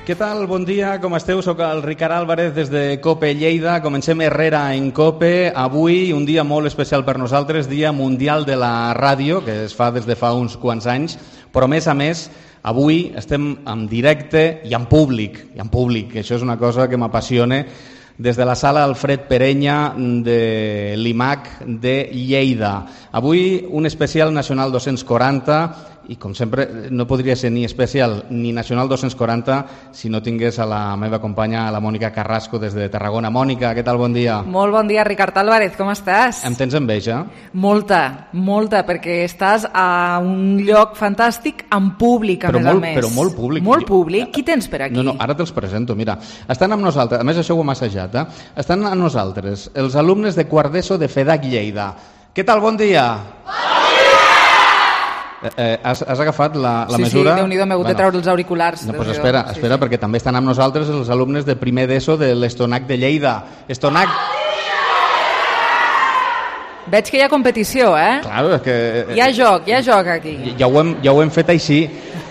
Què tal? Bon dia, com esteu? Soc el Ricard Álvarez des de COPE Lleida. Comencem Herrera en COPE. Avui un dia molt especial per nosaltres, Dia Mundial de la Ràdio, que es fa des de fa uns quants anys, però a més, avui estem en directe i en públic, que això és una cosa que m'apassiona, des de la sala Alfred Perenya de l'IMAC de Lleida. Avui un especial Nacional 240 i, com sempre, no podria ser ni especial ni Nacional 240 si no tingués a la meva companya, a la Mònica Carrasco, des de Tarragona. Mònica, què tal? Bon dia. Molt bon dia, Ricard Álvarez, com estàs? Em tens enveja? Molta, perquè estàs a un lloc fantàstic amb públic, a més. Però molt públic. Molt públic? Qui tens per aquí? No, ara te'ls presento, mira. Estan amb nosaltres, a més això ho hem assajat, estan amb nosaltres els alumnes de quart d'ESO de FEDAC Lleida. Què tal? Bon dia! Has agafat la mesura? Sí, Déu-n'hi-do, m'he hagut de treure els auriculars. No, doncs espera, perquè també estan amb nosaltres els alumnes de primer d'ESO de l'Estonac de Lleida. Estonac! Veig que hi ha competició, eh? Clar, és que... Hi ha joc aquí. Ja ho hem fet així.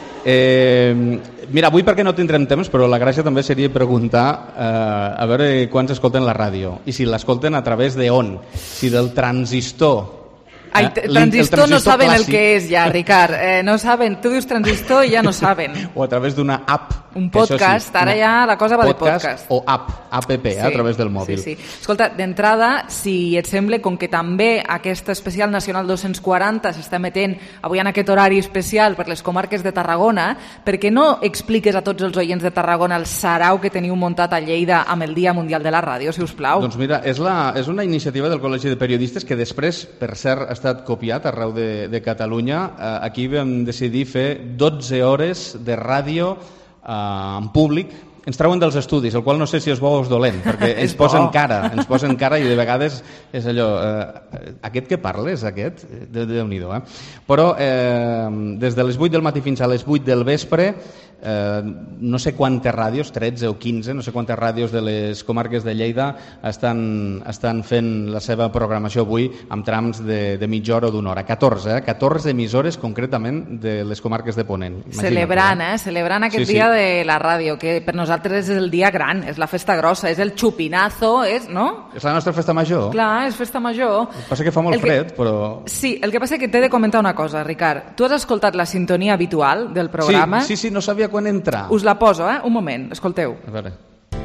Mira, avui perquè no tindrem temps, però la gràcia també seria preguntar a veure quants escolten la ràdio i si l'escolten a través de on, si del transistor. Transistor no saben clàssic. El que és ja, Ricard. No saben, tu dius transistor i ja no saben. O a través d'una app. Un podcast, ara ja la cosa va de podcast. O app, a través del mòbil. Sí. Escolta, d'entrada, si et sembla, com que també aquest especial Nacional 240 s'està emetent avui en aquest horari especial per les comarques de Tarragona, per què no expliques a tots els oients de Tarragona el sarau que teniu muntat a Lleida amb el Dia Mundial de la Ràdio, si us plau? Doncs mira, és una iniciativa del Col·legi de Periodistes que després, per cert, ha estat copiat arreu de Catalunya. Aquí vam decidir fer 12 hores de ràdio en públic. Ens treuen dels estudis, el qual no sé si és bo o és dolent, perquè ens posen cara i de vegades és allò, aquest que parla és aquest? Déu-n'hi-do, Però des de les 8 del matí fins a les 8 del vespre, no sé quantes ràdios, 13 o 15, no sé quantes ràdios de les comarques de Lleida estan fent la seva programació avui amb trams de mitja hora o d'una hora. 14 emissores concretament de les comarques de Ponent. Celebrant aquest dia de la ràdio, que per nosaltres és el dia gran, és la festa grossa, és el xupinazo, no? És la nostra festa major. Clar, és festa major. El que passa que fa molt fred, però... Sí, el que passa és que t'he de comentar una cosa, Ricard. Tu has escoltat la sintonia habitual del programa? Sí, no sabia quan entrar. Us la poso, un moment, escolteu. A veure.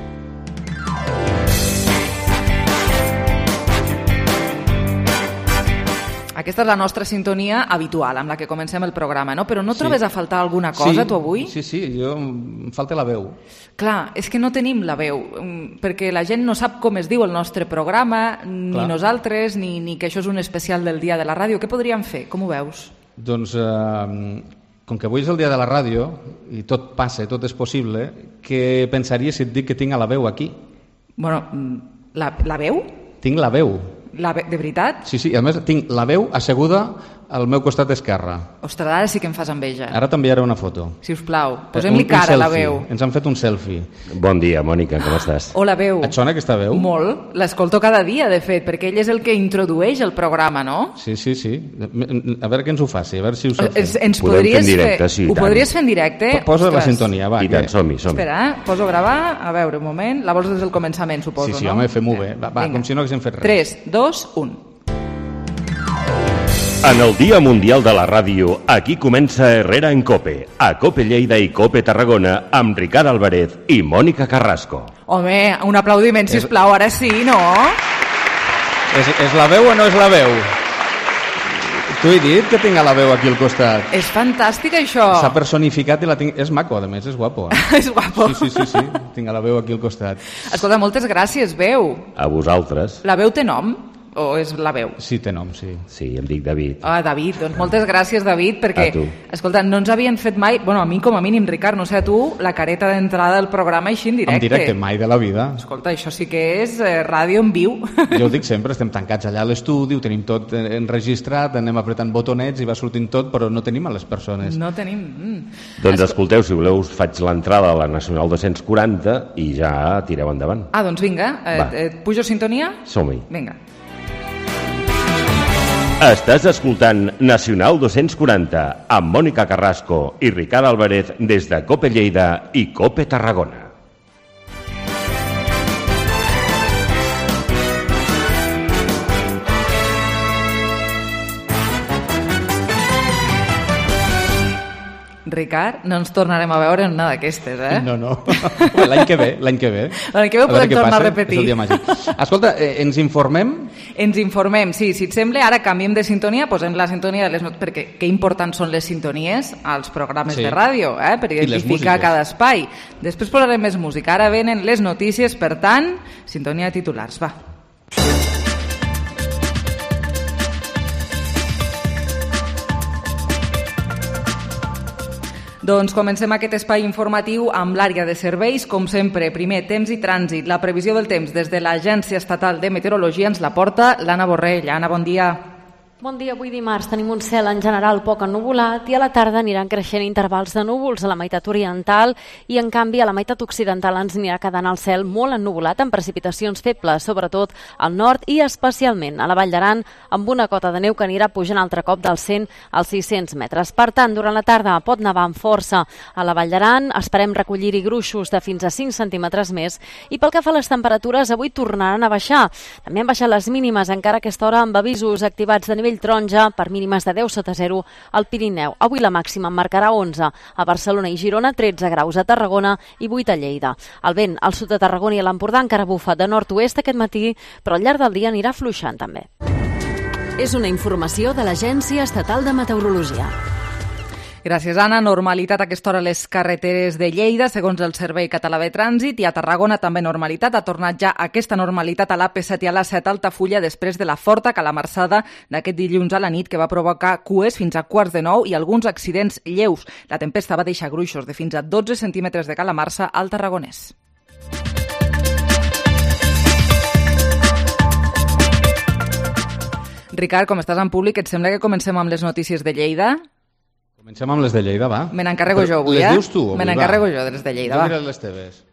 Aquesta és la nostra sintonia habitual, amb la que comencem el programa, no? Però no trobes a faltar alguna cosa, tu, avui? Sí, em falta la veu. Clar, és que no tenim la veu, perquè la gent no sap com es diu el nostre programa, ni nosaltres, ni que això és un especial del Dia de la Ràdio. Què podríem fer? Com ho veus? Doncs... com que avui és el dia de la ràdio i tot passa, tot és possible, què pensaries si et dic que tinc la veu aquí? Bueno, la veu? Tinc la veu. De veritat? Sí, a més tinc la veu asseguda al meu costat esquerre. Ostres, ara sí que em fas enveja. Ara t'enviaré una foto. Si us plau, posem-li cara a la veu. Ens han fet un selfie. Bon dia, Mònica, com estàs? Hola, veu. Et sona aquesta veu? Molt. L'escolto cada dia, de fet, perquè ell és el que introdueix el programa, no? Sí. A veure que ens ho faci, a veure si ho sap fer. Ens podries fer en directe, sí, ho podries fer en directe? Posa la sintonia, va. I tant, som-hi. Espera, poso a gravar. A veure, un moment. La vols des del començament, suposo, no? Sí, home, fem-ho bé. Va, com si no haguéssim fet res. 3, 2, 1. En el Dia Mundial de la Ràdio, aquí comença Herrera en COPE, a COPE Lleida i COPE Tarragona, amb Ricard Álvarez i Mònica Carrasco. Home, un aplaudiment, sisplau, ara sí, no? És la veu o no és la veu? T'ho he dit que tinc la veu aquí al costat. És fantàstic, això. S'ha personificat i la tinc... És maco, a més, és guapo. És guapo. Sí, tinc la veu aquí al costat. Escolta, moltes gràcies, veu. A vosaltres. La veu té nom? O és la veu? Sí, té nom, sí. Sí, em dic David. David, doncs moltes gràcies, David, perquè, a tu. Escolta, no ens havien fet mai, bueno, a mi com a mínim, Ricard, no sé a tu, la careta d'entrada del programa així en directe. En directe, mai de la vida. Escolta, això sí que és ràdio en viu. Jo ho dic sempre, estem tancats allà a l'estudi, ho tenim tot enregistrat, anem apretant botonets i va sortint tot, però no tenim a les persones. No tenim... Doncs escolteu, si voleu, us faig l'entrada a la Nacional 240 i ja tireu endavant. Doncs vinga, pujo sintonia? Som-hi. Vinga. Estàs escoltant Nacional 240 amb Mònica Carrasco i Ricard Álvarez des de COPE Lleida i COPE Tarragona. Ricard, no ens tornarem a veure en una d'aquestes, eh? No. L'any que ve. L'any que ve podem tornar a repetir. És el dia màgic. Escolta, ens informem? Ens informem, sí. Si et sembla, ara canviem de sintonia, posem la sintonia de les notes, perquè que importants són les sintonies als programes de ràdio, per identificar cada espai. Després posarem més música. Ara venen les notícies, per tant, sintonia de titulars. Va. Doncs comencem aquest espai informatiu amb l'àrea de serveis. Com sempre, primer, temps i trànsit. La previsió del temps des de l'Agència Estatal de Meteorologia ens la porta l'Anna Borrell. Anna, bon dia. Bon dia, avui dimarts tenim un cel en general poc ennuvolat i a la tarda aniran creixent intervals de núvols a la meitat oriental i en canvi a la meitat occidental ens anirà quedant el cel molt ennuvolat amb precipitacions febles, sobretot al nord i especialment a la Vall d'Aran amb una cota de neu que anirà pujant altre cop dels 100 als 600 metres. Per tant, durant la tarda pot nevar amb força a la Vall d'Aran, esperem recollir-hi gruixos de fins a 5 centímetres més i pel que fa a les temperatures avui tornaran a baixar. També han baixat les mínimes encara a aquesta hora amb avisos activats de nivell taronja per mínimes de 10 sota 0 al Pirineu. Avui la màxima en marcarà 11 a Barcelona i Girona, 13 graus a Tarragona i 8 a Lleida. El vent al sud de Tarragona i a l'Empordà encara bufa de nord-oest aquest matí, però al llarg del dia anirà fluixant també. És una informació de l'Agència Estatal de Meteorologia. Gràcies, Anna. Normalitat a aquesta hora a les carreteres de Lleida, segons el Servei Català de Trànsit, i a Tarragona també normalitat. Ha tornat ja aquesta normalitat a l'AP7 i a l'A7 Altafulla després de la forta calamarsada d'aquest dilluns a la nit que va provocar cues fins a 8:45 i alguns accidents lleus. La tempesta va deixar gruixos de fins a 12 centímetres de calamarsa al Tarragonès. Ricard, com estàs en públic, et sembla que comencem amb les notícies de Lleida? Comencem amb les de Lleida, va. Me n'encarrego jo avui, les dius tu, avui, me n'encarrego jo de les de Lleida, va. Jo diré les teves.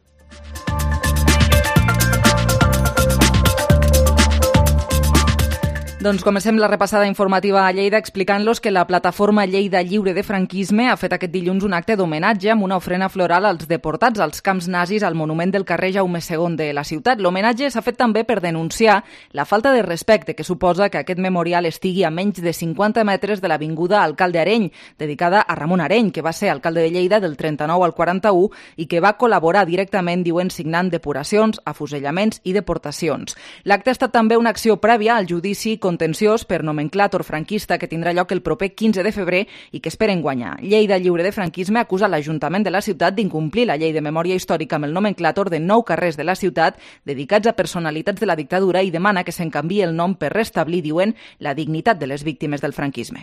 Doncs comencem la repassada informativa a Lleida explicant-los que la plataforma Lleida Lliure de Franquisme ha fet aquest dilluns un acte d'homenatge amb una ofrena floral als deportats als camps nazis al monument del carrer Jaume II de la ciutat. L'homenatge s'ha fet també per denunciar la falta de respecte que suposa que aquest memorial estigui a menys de 50 metres de l'avinguda Alcalde Areny, dedicada a Ramon Areny, que va ser alcalde de Lleida del 39 al 41 i que va col·laborar directament, diuen, signant depuracions, afusellaments i deportacions. L'acte ha estat també una acció prèvia al judici contenciós per nomenclàtor franquista que tindrà lloc el proper 15 de febrer i que esperen guanyar. Lleida Lliure de Franquisme acusa l'Ajuntament de la ciutat d'incomplir la llei de memòria històrica amb el nomenclàtor de 9 carrers de la ciutat dedicats a personalitats de la dictadura i demana que se'n canviï el nom per restablir, diuen, la dignitat de les víctimes del franquisme.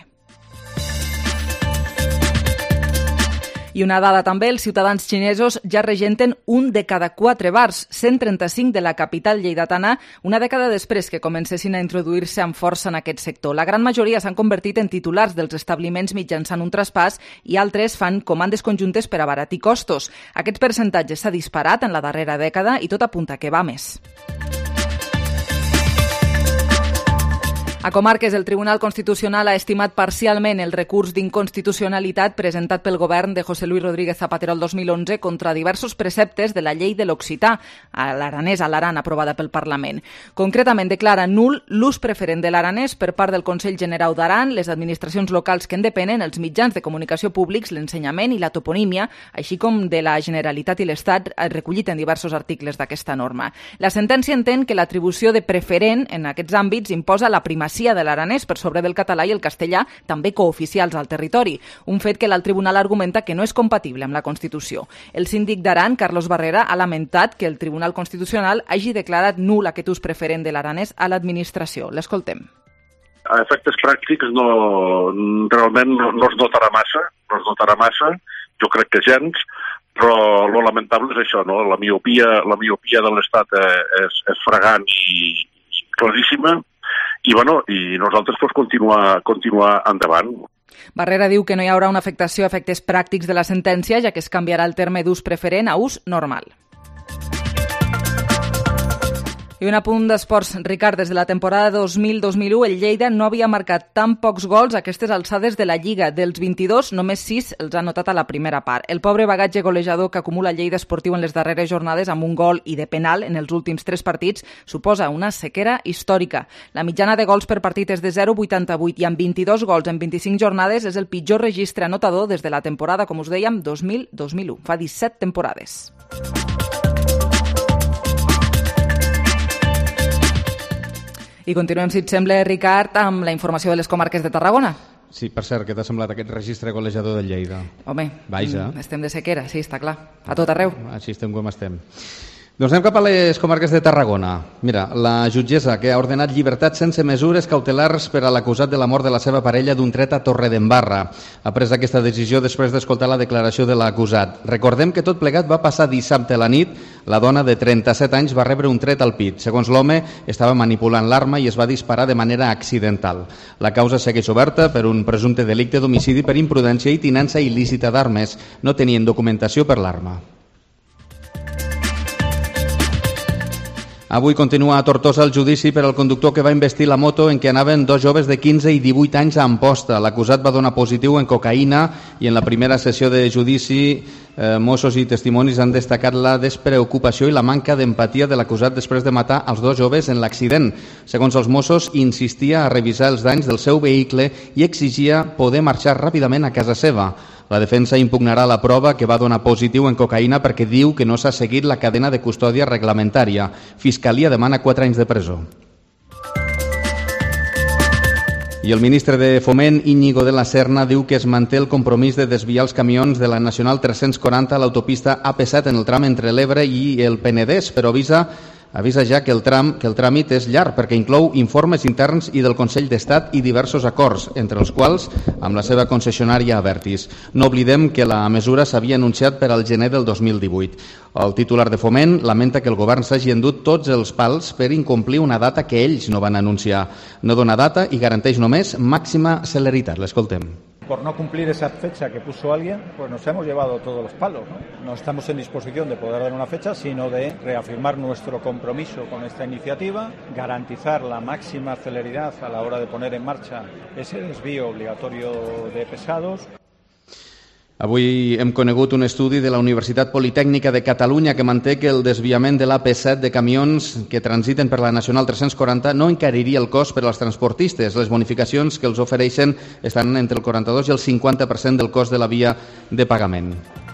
I una dada també, els ciutadans xinesos ja regenten un de cada 4 bars, 135 de la capital lleidatana, una dècada després que comencessin a introduir-se amb força en aquest sector. La gran majoria s'han convertit en titulars dels establiments mitjançant un traspàs i altres fan comandes conjuntes per abaratir costos. Aquest percentatge s'ha disparat en la darrera dècada i tot apunta que va més. A comarques, el Tribunal Constitucional ha estimat parcialment el recurs d'inconstitucionalitat presentat pel govern de José Luis Rodríguez Zapatero el 2011 contra diversos preceptes de la llei de l'occità, a l'aranès a l'Aran, aprovada pel Parlament. Concretament, declara nul l'ús preferent de l'aranès per part del Consell Generau d'Aran, les administracions locals que en depenen, els mitjans de comunicació públics, l'ensenyament i la toponímia, així com de la Generalitat i l'Estat, recollit en diversos articles d'aquesta norma. La sentència entén que l'atribució de preferent en aquests àmbits imposa la primacia de l'aranès per sobre del català i el castellà, també cooficials al territori, un fet que l'alt tribunal argumenta que no és compatible amb la Constitució. El síndic d'Aran, Carlos Barrera, ha lamentat que el Tribunal Constitucional hagi declarat nul aquest ús preferent de l'aranès a l'administració. L'escoltem. A efectes pràctics realment no es notarà massa, jo crec que gens, però lo lamentable és això, no? La miopia de l'Estat és fragant i claríssima, i nosaltres continuar endavant. Barrera diu que no hi haurà una afectació a efectes pràctics de la sentència, ja que es canviarà el terme d'ús preferent a ús normal. I un apunt d'esports, Ricard, des de la temporada 2000-2001 el Lleida no havia marcat tan pocs gols a aquestes alçades de la Lliga. Dels 22, només 6 els ha anotat a la primera part. El pobre bagatge golejador que acumula el Lleida esportiu en les darreres jornades amb un gol i de penal en els últims 3 partits suposa una sequera històrica. La mitjana de gols per partit és de 0,88 i amb 22 gols en 25 jornades és el pitjor registre anotador des de la temporada, com us dèiem, 2000-2001. Fa 17 temporades. I continuem, si et sembla, Ricard, amb la informació de les comarques de Tarragona. Sí, per cert, què t'ha semblat aquest registre golejador del Lleida? Home, Vaja. Estem de sequera, sí, està clar. A tot arreu. Així estem com estem. Doncs anem cap a les comarques de Tarragona. Mira, la jutgessa que ha ordenat llibertat sense mesures cautelars per a l'acusat de la mort de la seva parella d'un tret a Torredembarra. Ha pres aquesta decisió després d'escoltar la declaració de l'acusat. Recordem que tot plegat va passar dissabte a la nit. La dona de 37 anys va rebre un tret al pit. Segons l'home, estava manipulant l'arma i es va disparar de manera accidental. La causa segueix oberta per un presumpte delicte d'homicidi per imprudència i tinença il·lícita d'armes. No tenien documentació per l'arma. Avui continua a Tortosa el judici per al conductor que va investir la moto en què anaven 2 joves de 15 i 18 anys a Amposta. L'acusat va donar positiu en cocaïna i en la primera sessió de judici Mossos i testimonis han destacat la despreocupació i la manca d'empatia de l'acusat després de matar els 2 joves en l'accident. Segons els Mossos, insistia a revisar els danys del seu vehicle i exigia poder marxar ràpidament a casa seva. La defensa impugnarà la prova que va donar positiu en cocaïna perquè diu que no s'ha seguit la cadena de custòdia reglamentària. Fiscalia demana 4 anys de presó. I el ministre de Foment, Íñigo de la Serna, diu que es manté el compromís de desviar els camions de la Nacional 340 a l'autopista AP7 en el tram entre l'Ebre i el Penedès, però avisa ja que el tràmit és llarg perquè inclou informes interns i del Consell d'Estat i diversos acords, entre els quals amb la seva concessionària Abertis. No oblidem que la mesura s'havia anunciat per al gener del 2018. El titular de Foment lamenta que el govern s'hagi endut tots els pals per incomplir una data que ells no van anunciar. No dona data i garanteix només màxima celeritat. L'escoltem. Por no cumplir esa fecha que puso alguien, pues nos hemos llevado todos los palos, ¿no? No estamos en disposición de poder dar una fecha, sino de reafirmar nuestro compromiso con esta iniciativa, garantizar la máxima celeridad a la hora de poner en marcha ese desvío obligatorio de pesados. Avui hem conegut un estudi de la Universitat Politècnica de Catalunya que manté que el desviament de l'AP7 de camions que transiten per la Nacional 340 no encariria el cost per als transportistes. Les bonificacions que els ofereixen estan entre el 42 i el 50% del cost de la via de pagament.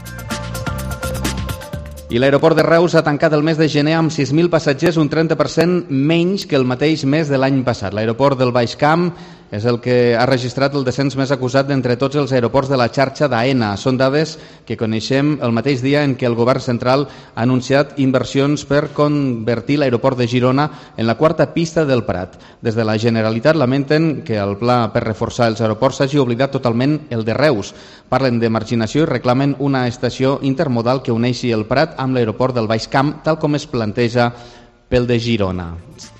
I l'aeroport de Reus ha tancat el mes de gener amb 6.000 passatgers, un 30% menys que el mateix mes de l'any passat. L'aeroport del Baix Camp és el que ha registrat el descens més acusat d'entre tots els aeroports de la xarxa d'AENA. Són dades que coneixem el mateix dia en què el govern central ha anunciat inversions per convertir l'aeroport de Girona en la 4ª pista del Prat. Des de la Generalitat lamenten que el pla per reforçar els aeroports s'hagi oblidat totalment el de Reus. Parlen de marginació i reclamen una estació intermodal que uneixi el Prat amb l'aeroport del Baix Camp, tal com es planteja pel de Girona.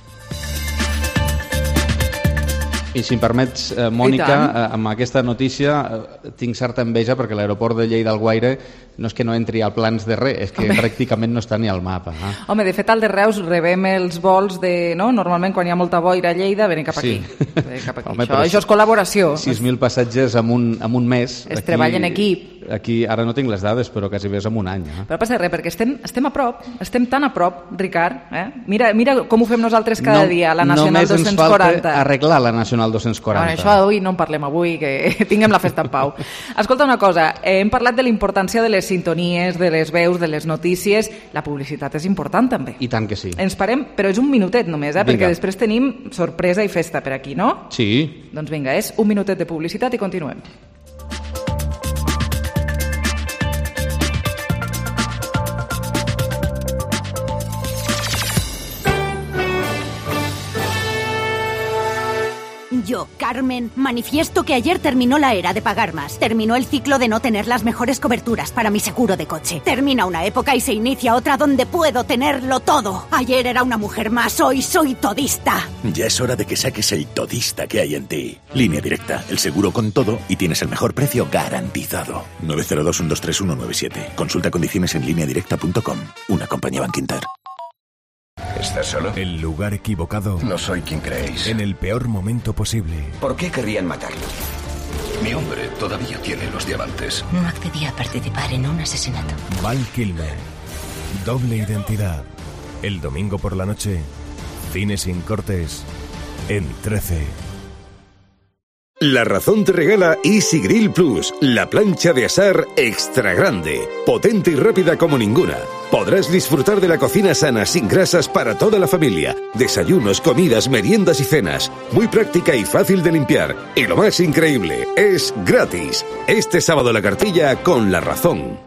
I si em permets, Mònica, amb aquesta notícia tinc certa enveja perquè l'aeroport de Lleida-Alguaire no és que no entri al plans de res, és que pràcticament no està ni al mapa. Home, de fet, al de Reus rebem els vols de... No? Normalment, quan hi ha molta boira a Lleida, venen cap aquí. Sí. Cap aquí. Home, això és col·laboració. 6.000 passatgers en un mes. Es treballa en equip. Aquí, ara no tinc les dades, però quasi bé és en un any. Però no passa res, perquè estem a prop, estem tan a prop, Ricard. Mira com ho fem nosaltres cada dia, la Nacional 240. Només ens falta arreglar la Nacional 240. Bueno, això avui no en parlem avui, que tinguem la festa en pau. Escolta una cosa, hem parlat de la importància de les sintonies, de les veus, de les notícies. La publicitat és important també. I tant que sí. Ens parem, però és un minutet només, perquè després tenim sorpresa i festa per aquí, no? Sí. Doncs vinga, és un minutet de publicitat i continuem. Yo, Carmen, manifiesto que ayer terminó la era de pagar más. Terminó el ciclo de no tener las mejores coberturas para mi seguro de coche. Termina una época y se inicia otra donde puedo tenerlo todo. Ayer era una mujer más, hoy soy todista. Ya es hora de que saques el todista que hay en ti. Línea Directa, el seguro con todo y tienes el mejor precio garantizado. 902-123-197. Consulta condiciones en lineadirecta.com. Una compañía Bankinter. ¿Estás solo? El lugar equivocado. No soy quien creéis. En el peor momento posible. ¿Por qué querrían matarlo? Mi hombre todavía tiene los diamantes. No accedí a participar en un asesinato. Val Kilmer. Doble identidad. El domingo por la noche. Cine sin cortes. En 13. La Razón te regala Easy Grill Plus, la plancha de asar extra grande, potente y rápida como ninguna. Podrás disfrutar de la cocina sana sin grasas para toda la familia. Desayunos, comidas, meriendas y cenas. Muy práctica y fácil de limpiar. Y lo más increíble, es gratis. Este sábado la cartilla con La Razón.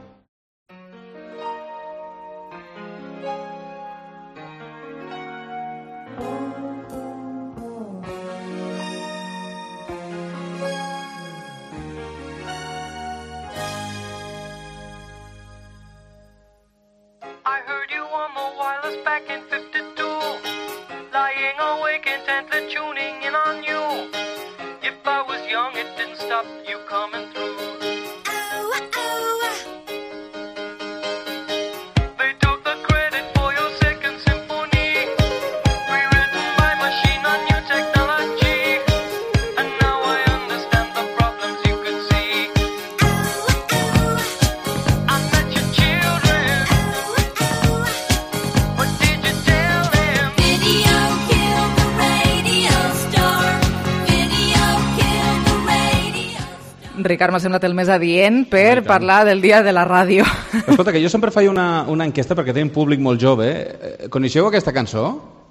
Ricard, m'ha semblat el més adient per parlar del dia de la ràdio. Escolta, que jo sempre faig una enquesta perquè tenim públic molt jove. Coneixeu aquesta cançó?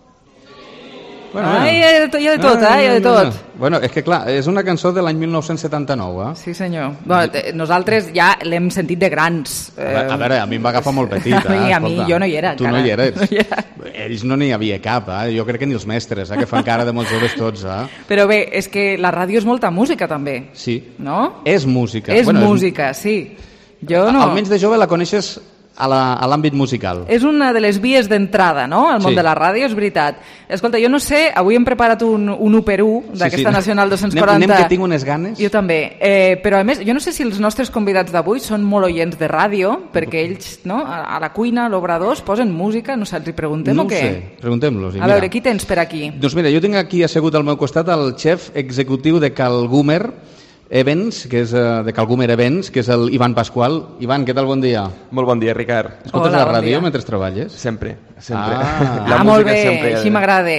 Bueno, hi ha de tot, hi ha de tot. Bueno, és que clar, és una cançó de l'any 1979, Sí, senyor. Bueno, nosaltres ja l'hem sentit de grans. A veure, a mi em va agafar molt petit. A mi jo no hi era. Tu no hi eres. Ells no n'hi havia cap, jo crec que ni els mestres, que fan cara de molts joves tots. Però bé, és que la ràdio és molta música també. Sí. No? És música. És música, sí. Jo no... Almenys de jove la coneixes a l'àmbit musical. És una de les vies d'entrada, no?, al món de la ràdio, és veritat. Escolta, jo no sé, avui hem preparat un 1x1 d'aquesta Nacional 240. Anem que tinc unes ganes. Jo també. Però a més, jo no sé si els nostres convidats d'avui són molt oients de ràdio, perquè ells, no?, a la cuina, a l'obrador, posen música, no sé, els hi preguntem o què? No ho sé, preguntem-los. A veure, qui tens per aquí? Doncs mira, jo tinc aquí assegut al meu costat el xef executiu de Calgumer Events, que és de Calgumer Events, que és el Ivan Pasqual. Ivan, què tal? Bon dia. Molt bon dia, Ricard. Escoltes la ràdio mentre treballes? Sempre. Molt bé, així m'agrada.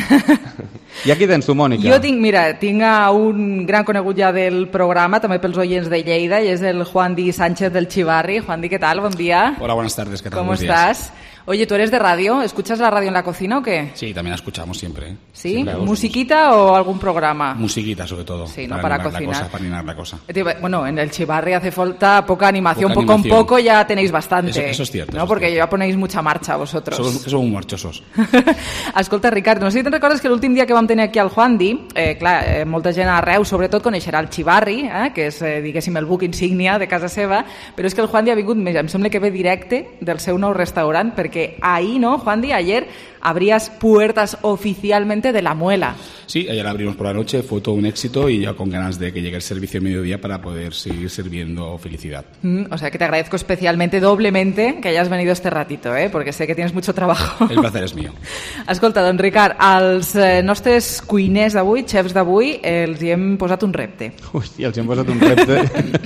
I aquí tens tu, Mònica. Jo tinc un gran conegut ja del programa, també pels oients de Lleida, i és el Juan Di Sánchez del Chivarri. Juan Di, ¿qué tal? Buen día. Hola, buenas tardes, ¿qué tal? ¿Cómo estás? Oye, ¿tú eres de radio? ¿Escuchas la radio en la cocina o qué? Sí, también la escuchamos siempre. ¿Sí? Siempre ¿Musiquita o algún programa? Musiquita, sobre todo. Sí, ¿no? Para cocinar. Para animar la cosa. Bueno, en el Chivarri hace falta poca animación. Con poco ya tenéis bastante. Eso es cierto. ¿No? Porque ya ponéis mucha marcha vosotros. Somos muy marchosos. Escolta, Ricard, no sé si te'n recordes que l'últim dia que vam tenir aquí al Juan Di, molta gent arreu, sobretot coneixerà el Chivarri, que és, diguéssim, el buc insígnia de casa seva, però és que el Juan Di ha vingut, em sembla que ve directe del seu nou restaurant, perquè ahir, no, Juan Di, ayer abrías puertas oficialmente de La Muela. Sí, ayer abrimos por la noche, fue todo un éxito y ya con ganas de que llegue el servicio a mediodía para poder seguir sirviendo felicidad. O sea que te agradezco especialmente, doblemente, que hayas venido este ratito, porque sé que tienes mucho trabajo. El placer és mío. Escolta, doncs Ricard, als nostres cuiners d'avui, xefs d'avui, els hi hem posat un repte. Hòstia, els hi hem posat un repte.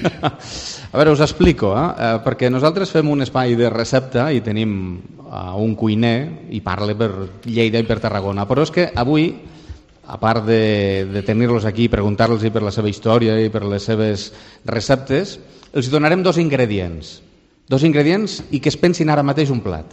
A veure, us explico, perquè nosaltres fem un espai de recepta i tenim un cuiner i parla per Lleida i per Tarragona, però és que avui, a part de tenir-los aquí, preguntar-los per la seva història i per les seves receptes, els donarem dos ingredients i que es pensin ara mateix un plat.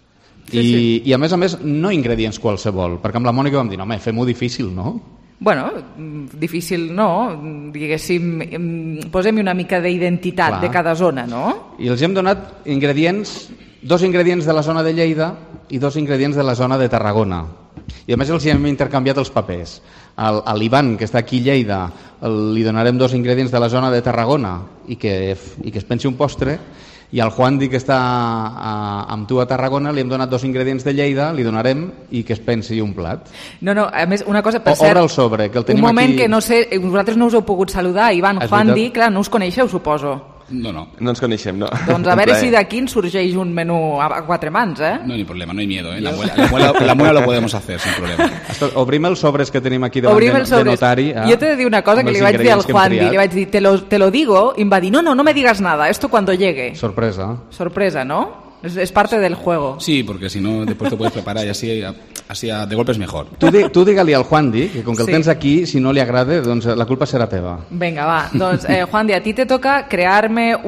I a més, no ingredients qualsevol, perquè amb la Mònica vam dir, home, fem-ho difícil, no? Bueno, difícil no, diguéssim, posem-hi una mica d'identitat de cada zona, no? I els hem donat dos ingredients de la zona de Lleida i dos ingredients de la zona de Tarragona. I a més els hem intercanviat els papers. A l'Ivan, que està aquí a Lleida, li donarem dos ingredients de la zona de Tarragona i que es pensi un postre, i al Juan Di, que està amb tu a Tarragona, li hem donat dos ingredients de Lleida, li donarem i que es pensi un plat. No, a més, una cosa, per cert... Obre el sobre, que el tenim aquí... Un moment que no sé, vosaltres no us heu pogut saludar, Ivan, Juan Di, clar, no us coneixeu, suposo. No. No ens coneixem, no. Doncs a veure si d'aquí ens sorgeix un menú a 4 mans, No hay problema, no hay miedo, La muela lo podemos hacer sin problema. Obrim els sobres que tenim aquí davant de notari. Jo t'he de dir una cosa que li vaig dir al Juan, li vaig dir, te lo digo, i em va dir, no me digas nada, esto cuando llegue. Sorpresa, ¿no? Es parte del juego. Sí, porque si no, después te puedes preparar y así de golpe es mejor. Tu digue-li al Juandi que com que el tens aquí, si no li agrada, doncs la culpa serà teva. Venga, va. Doncs, Juandi, a ti te toca crearnos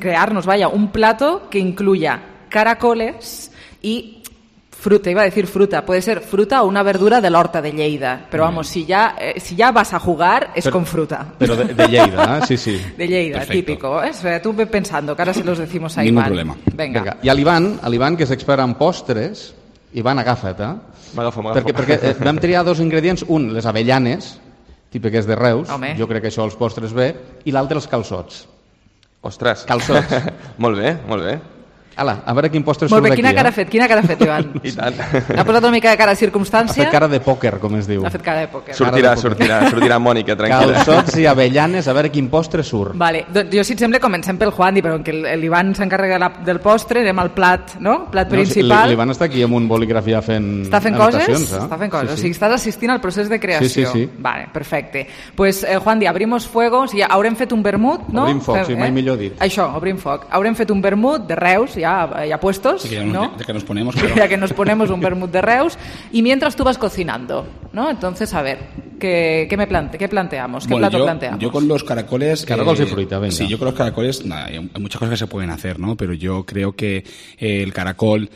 un plato que incluya caracoles y fruta, iba a decir fruta, puede ser fruta o una verdura de l'horta de Lleida, pero vamos, si ya vas a jugar es con fruta. Pero de Lleida, sí. De Lleida, perfecto. Típico. O sea, tú ve pensando, que ahora se los decimos a Iván. Ningún problema. Venga. I a l'Ivan, que és expert en postres, Ivan, agafa't, M'agafo. Perquè vam triar 2 ingredients, un, les avellanes, típiques de Reus, Home. jo crec que això els postres bé, i l'altre, els calçots. Ostres. Calçots. Molt bé. Ala, a veure quin postre surt d'aquí. Molt bé, quina cara ha fet, Ivan? I tant. Ha posat una mica de cara de circumstància. Ha fet cara de pòquer, com es diu. Ha fet cara de pòquer. Sortirà Mònica, tranquil·la. Calçots i avellanes, a veure quin postre surt. Vale, jo, si et sembla, comencem pel Juandi, però que l'Ivan s'encarrega del postre, anem al plat, no? Plat principal. L'Ivan està aquí amb un bolígraf ja fent Està fent anotacions, coses? Està fent coses. O sigui, estàs assistint al procés de creació. Sí. Vale, perfecte. Pues, Juandi, abrimos fuego. O sigui, haurem fet un vermut, no? Obrim foc, sí, mai millor dit. Això, obrim foc. Haurem fet un vermut de Reus, ja puesto. Sí, ya que nos ponemos, claro. Ya que nos ponemos un vermut de Reus, y mientras tú vas cocinando, ¿no? Entonces, a ver, ¿qué planteamos? ¿Qué plato planteamos? Yo con los caracoles... Caracoles y fruta, venga. Sí, yo con los caracoles, hay muchas cosas que se pueden hacer, ¿no? Pero yo creo que el caracol...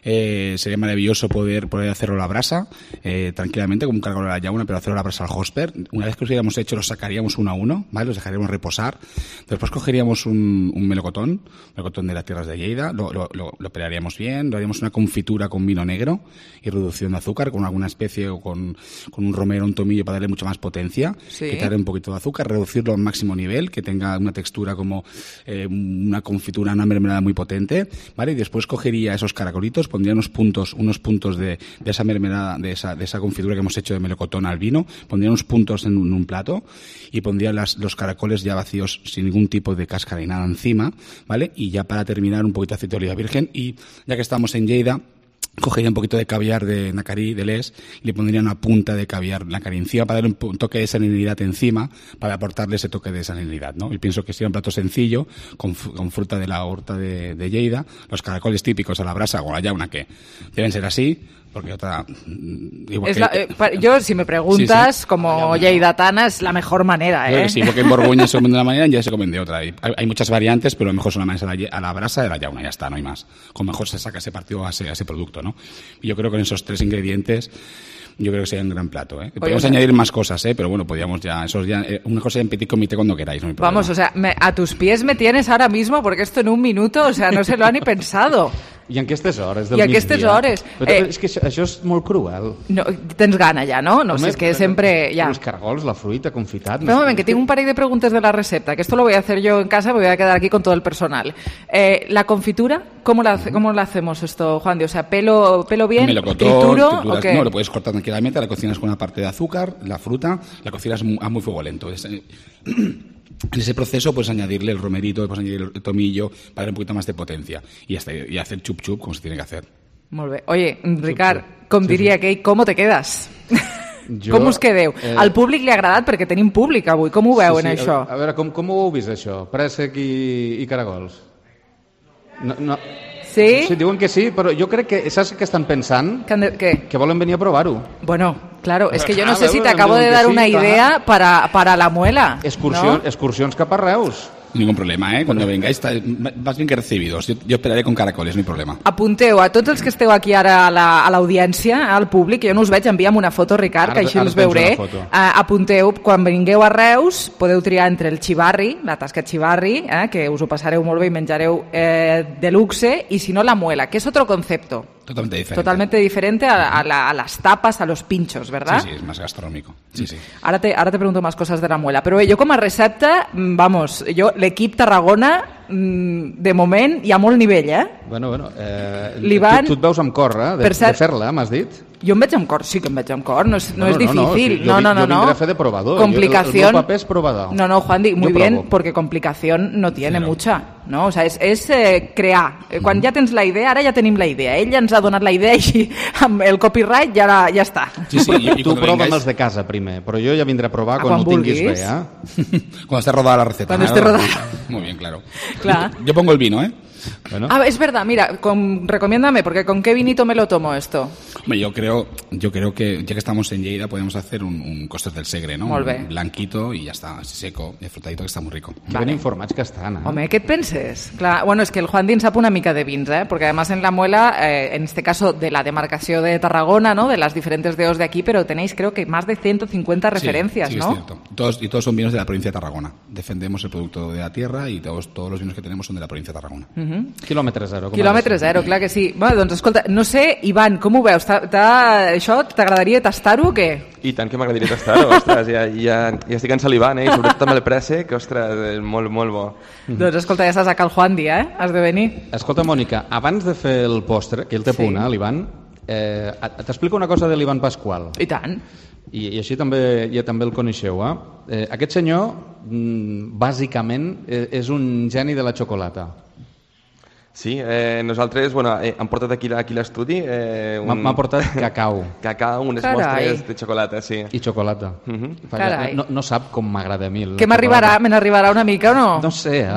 sería maravilloso poder hacerlo a la brasa tranquilamente, como un caracol a la llauna, pero hacerlo a la brasa al hosper. Una vez que los hubiéramos hecho, los sacaríamos uno a uno, ¿vale? Los dejaríamos reposar. Después cogeríamos un melocotón de las tierras de Lleida, lo pelaríamos bien, lo haríamos una confitura con vino negro y reducción de azúcar, con alguna especie o con un romero, un tomillo para darle mucha más potencia, quitarle un poquito de azúcar, reducirlo al máximo nivel, que tenga una textura como una confitura, una mermelada muy potente, ¿vale? Y después cogería esos caracolitos, pondría unos puntos de esa mermelada, de esa confitura que hemos hecho de melocotón al vino, pondría unos puntos en un plato y pondría los caracoles ya vacíos sin ningún tipo de cáscara y nada encima, ¿vale? Y ya para terminar un poquito de aceite de oliva virgen, y ya que estamos en Lleida, cogería un poquito de caviar de Nacarí, de Les, y le pondría una punta de caviar Nacarí encima para darle un toque de salinidad encima, para aportarle ese toque de salinidad, ¿no? Y pienso que sería un plato sencillo, con fruta de la horta de Lleida, los caracoles típicos a la brasa o a la llauna, que deben ser así, porque otra... yo, si me preguntas, como lleidatana, es la mejor manera, ¿eh? Sí, porque en Borgoña se comen de una manera y ya se comen de otra. Hay muchas variantes, pero lo mejor solamente a la brasa de la llauna, ya está, no hay más. Con mejor se saca ese partido a ese producto, ¿no? Y yo creo que con esos 3 ingredientes... Yo creo que sería un gran plato, ¿eh? Podríamos añadir más cosas, pero bueno, podríamos una cosa en petit comité cuando queráis, no hay problema. Vamos, o sea, a tus pies me tienes ahora mismo, porque esto en un minuto, o sea, no se lo han ni pensado. I en aquestes hores del migdia. I aquestes hores. Però és que això és molt cruel. No, tens gana ja, no? No, si és que sempre... Ja. Els cargols, la fruita, confitat... Pero un moment, que tengo un par de preguntas de la receta, que esto lo voy a hacer yo en casa, me voy a quedar aquí con todo el personal. La confitura, ¿cómo la hacemos esto, Juan? O sea, pelo bien, trituro, ¿o qué? No, lo puedes cortar tranquilamente, la cocinas con una parte de azúcar, la fruta, la cocinas a muy fuego lento. En ese proceso puedes añadirle el romerito, puedes añadir el tomillo para darle un poquito más de potencia y hacer chup chup como se tiene que hacer. Molt bé. Oye, Ricard, com diria aquell, com te quedes? Com us quedeu? Al públic li ha agradat perquè tenim públic avui. Com ho veuen, això? A veure, com ho heu vist, això? Préssec i caragols? No. Sí? Sí, diuen que sí, però jo crec que... Saps què estan pensant? ¿Qué? Que volen venir a provar-ho. Bueno, claro, es que yo no sé si te acabo de dar una idea para la muela. Excursions cap a Reus. Ningún problema, ¿eh? Cuando vengáis, más bien que recibidos. Yo esperaré con caracoles, no hay problema. Apunteu a tots els que esteu aquí ara a l'audiència, al públic, jo no us veig, envia'm una foto, Ricard, que així els veuré. Apunteu, quan vingueu a Reus, podeu triar entre el xivarri, la tasca xivarri, que us ho passareu molt bé i menjareu de luxe, i si no, la muela, que és otro concepto. Totalmente diferente a las tapas, a los pinchos, ¿verdad? Sí, es más gastronómico. Sí. Ahora te pregunto más cosas de la muela. Pero yo como recepta, vamos, l'equip Tarragona de moment hi ha molt nivell, Bueno, l'Ivan... tu et veus amb cor, de fer-la, m'has dit? Jo em veig amb cor, sí que em veig amb cor, no és difícil. Jo vindré a fer de probador, el meu paper és probador. No, Juandi, muy bien, porque complicación no tiene mucha, ¿no? O sea, es crear. Quan ja tens la idea, ara ja tenim la idea. Ell ens ha donat la idea i amb el copyright ja està. Sí, tu prova amb els de casa primer, però jo ja vindré a provar quan ho tinguis bé, Cuando esté rodada la receta. Cuando esté rodada. Muy bien, claro. Claro. Yo pongo el vino, Bueno. Es verdad, mira, recomiéndame, porque ¿con qué vinito me lo tomo esto? Hombre, yo creo que ya que estamos en Lleida podemos hacer un Costes del Segre, ¿no? Molt bé. Un blanquito y ya está, así seco, y frutadito, que está muy rico. Que ben informats que estan, Home, què et penses? Clar, bueno, és que el Juan Dín sap una mica de vins, porque además en la muela, en este caso de la demarcación de Tarragona, ¿no? De las diferentes DOs de aquí, pero tenéis creo que más de 150 referencias, sí, ¿no? Es cierto. Todos son vinos de la provincia de Tarragona. Defendemos el producto de la tierra y todos los vinos que tenemos son de la provincia de Tarragona. Quilòmetre zero. Quilòmetre zero, clar que sí. Bueno, doncs escolta, no sé, Ivan, com ho veus? Això t'agradaria tastar-ho o què? I tant que m'agradaria tastar-ho, ostres, ja estic ensalivant, i sobretot amb el préssec, ostres, és molt, molt bo. Doncs escolta, ja saps a cal Juan Di, has de venir. Escolta, Mònica, abans de fer el postre, que ell té punt, l'Ivan, t'explico una cosa de l'Ivan Pasqual. I tant. I així també el coneixeu. Aquest senyor, bàsicament, és un geni de la xocolata. Sí, nosaltres, hem portat aquí l'estudi... M'ha portat cacau. Cacau, unes mostres de xocolata, sí. I xocolata. No sap com m'agrada a mi. Que me n'arribarà una mica o no? No sé,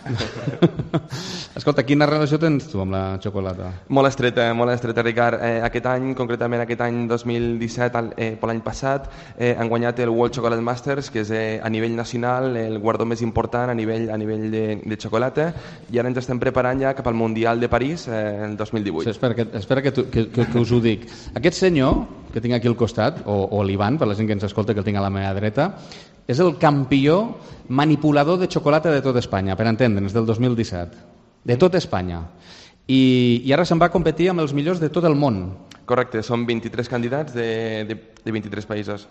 Escolta, quina relació tens tu amb la xocolata? Molt estreta, Ricard. Aquest any, concretament aquest any 2017, per l'any passat, han guanyat el World Chocolate Masters, que és a nivell nacional el guardó més important a nivell de xocolata, i ara ens estem preparant ja cap al Mundial de París el 2018. Sí, espera que us ho dic. Aquest senyor, que tinc aquí al costat, o l'Ivan, per la gent que ens escolta, que el tinc a la meva dreta, és el campió manipulador de xocolata de tot Espanya, per entendre'ns, del 2017. De tot Espanya. I ara se'n va a competir amb els millors de tot el món. Correcte, són 23 candidats de 23 països.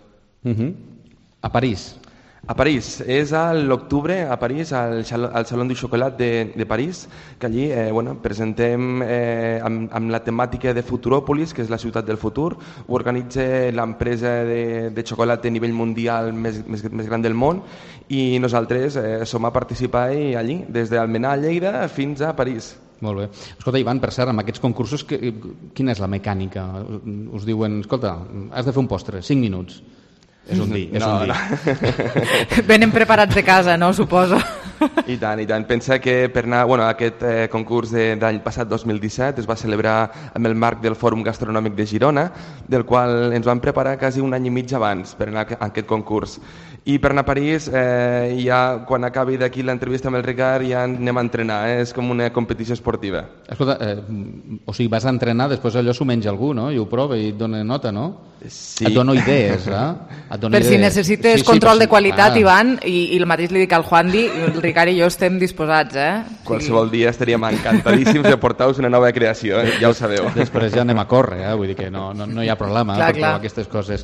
A París. A París, és a l'octubre a París, al Salón du Chocolat de París, que allí presentem amb la temàtica de Futuròpolis, que és la ciutat del futur. Ho organitza l'empresa de xocolata a nivell mundial més gran del món, i nosaltres som a participar allí, des d'Almenar a Lleida fins a París. Molt bé. Escolta, Ivan, per cert, amb aquests concursos, quina és la mecànica? Us diuen, escolta, has de fer un postre, 5 minuts. És un dir. Venen preparats de casa, no? Suposo. I tant. Pensa que per anar a aquest concurs de l'any passat, 2017, es va celebrar amb el marc del Fòrum Gastronòmic de Girona, del qual ens vam preparar quasi un any i mig abans per anar a aquest concurs. I per anar a París, ja quan acabi d'aquí l'entrevista amb el Ricard, ja anem a entrenar, és com una competició esportiva. Escolta, o sigui, vas a entrenar, després allò s'ho menja algú, no? I ho prova i et dona nota, no? Sí. Et dona idees, Per si necessites control de qualitat, Ivan, i el mateix li dic al Juan Di, el Ricard i jo estem disposats, Qualsevol dia estaríem encantadíssims de portar-vos una nova creació, ja ho sabeu. Després ja anem a córrer, vull dir que no hi ha problema per provar aquestes coses.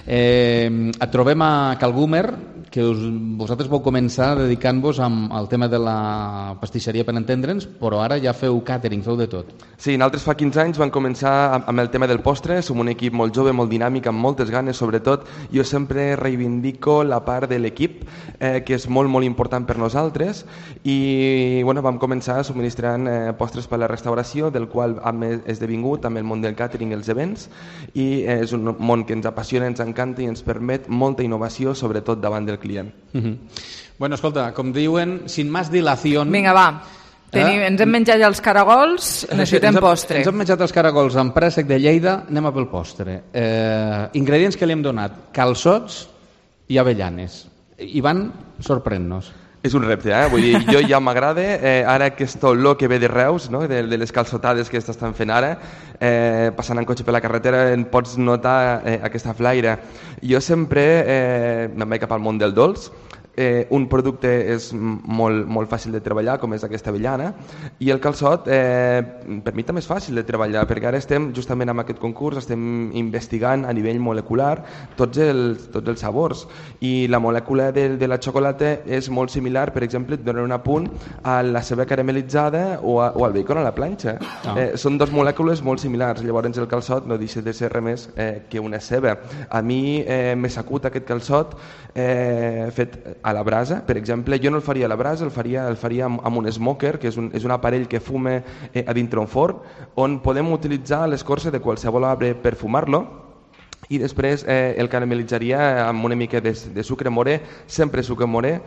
Et trobem a Calgúmer, que vosaltres vau començar dedicant-vos al tema de la pastisseria, per entendre'ns, però ara ja feu càtering, feu de tot. Sí, nosaltres fa 15 anys vam començar amb el tema del postre, som un equip molt jove, molt dinàmic, amb moltes ganes, sobretot. Jo sempre reivindico la part de l'equip, que és molt, molt important per nosaltres, i vam començar subministrant postres per a la restauració, del qual hem esdevingut amb el món del càtering i els events, i és un món que ens apassiona, ens encanta i ens permet molta innovació, sobretot davant del client. Bueno, escolta, com diuen, sin más dilación... Vinga, va. Ens hem menjat ja els caragols, necessitem postre. Ens hem menjat els caragols amb préssec de Lleida, anem a pel postre. Ingredients que li hem donat: calçots i avellanes. Ivan, sorprèn-nos. És un repte, vull dir, jo ja m'agrada, ara aquest olor que ve de Reus, no? de les calçotades que estan fent ara, passant en cotxe per la carretera, en pots notar aquesta flaire. Jo sempre me'n vaig cap al món del dolç, un producte és molt fàcil de treballar, com és aquesta avellana, i el calçot per mi també és fàcil de treballar, perquè ara estem justament amb aquest concurs, estem investigant a nivell molecular tots els sabors, i la molècula de la xocolata és molt similar, per exemple, et donen un apunt a la ceba caramelitzada o al bacon a la planxa. Són dues molècules molt similars, llavors el calçot no deixa de ser res més que una ceba. A mi m'he sacut aquest calçot fet a la brasa, per exemple. Jo no el faria a la brasa, el faria amb un smoker, que és un aparell que fuma a dintre un forn, on podem utilitzar l'escorça de qualsevol arbre per fumar-lo, i després el caramelitzaria amb una mica de sucre morè, sempre sucre morè.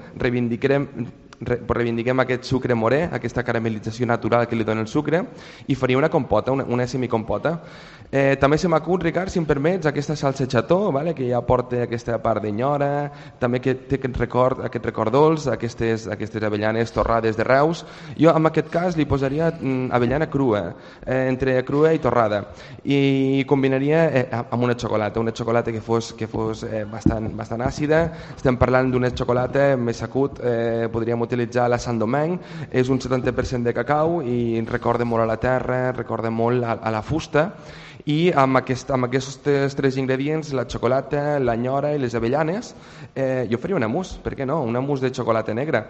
Reivindiquem aquest sucre morè, aquesta caramelització natural que li dona el sucre, i faria una compota, una semicompota. També se m'acut, Ricard, si em permets, aquesta salsa xató, vale? Que ja porta aquesta part d'enyora, també que té aquest record dolç, aquestes avellanes torrades de Reus. Jo en aquest cas li posaria avellana crua, entre crua i torrada, i combinaria amb una xocolata que fos bastant àcida. Estem parlant d'una xocolata més sacut, podríem utilitzar la Saint-Domingue, és un 70% de cacau i recorda molt a la terra, recorda molt a la fusta, i amb aquests tres ingredients, la xocolata, l'enyora i les avellanes, jo faria una mousse, per què no? Una mousse de xocolata negra,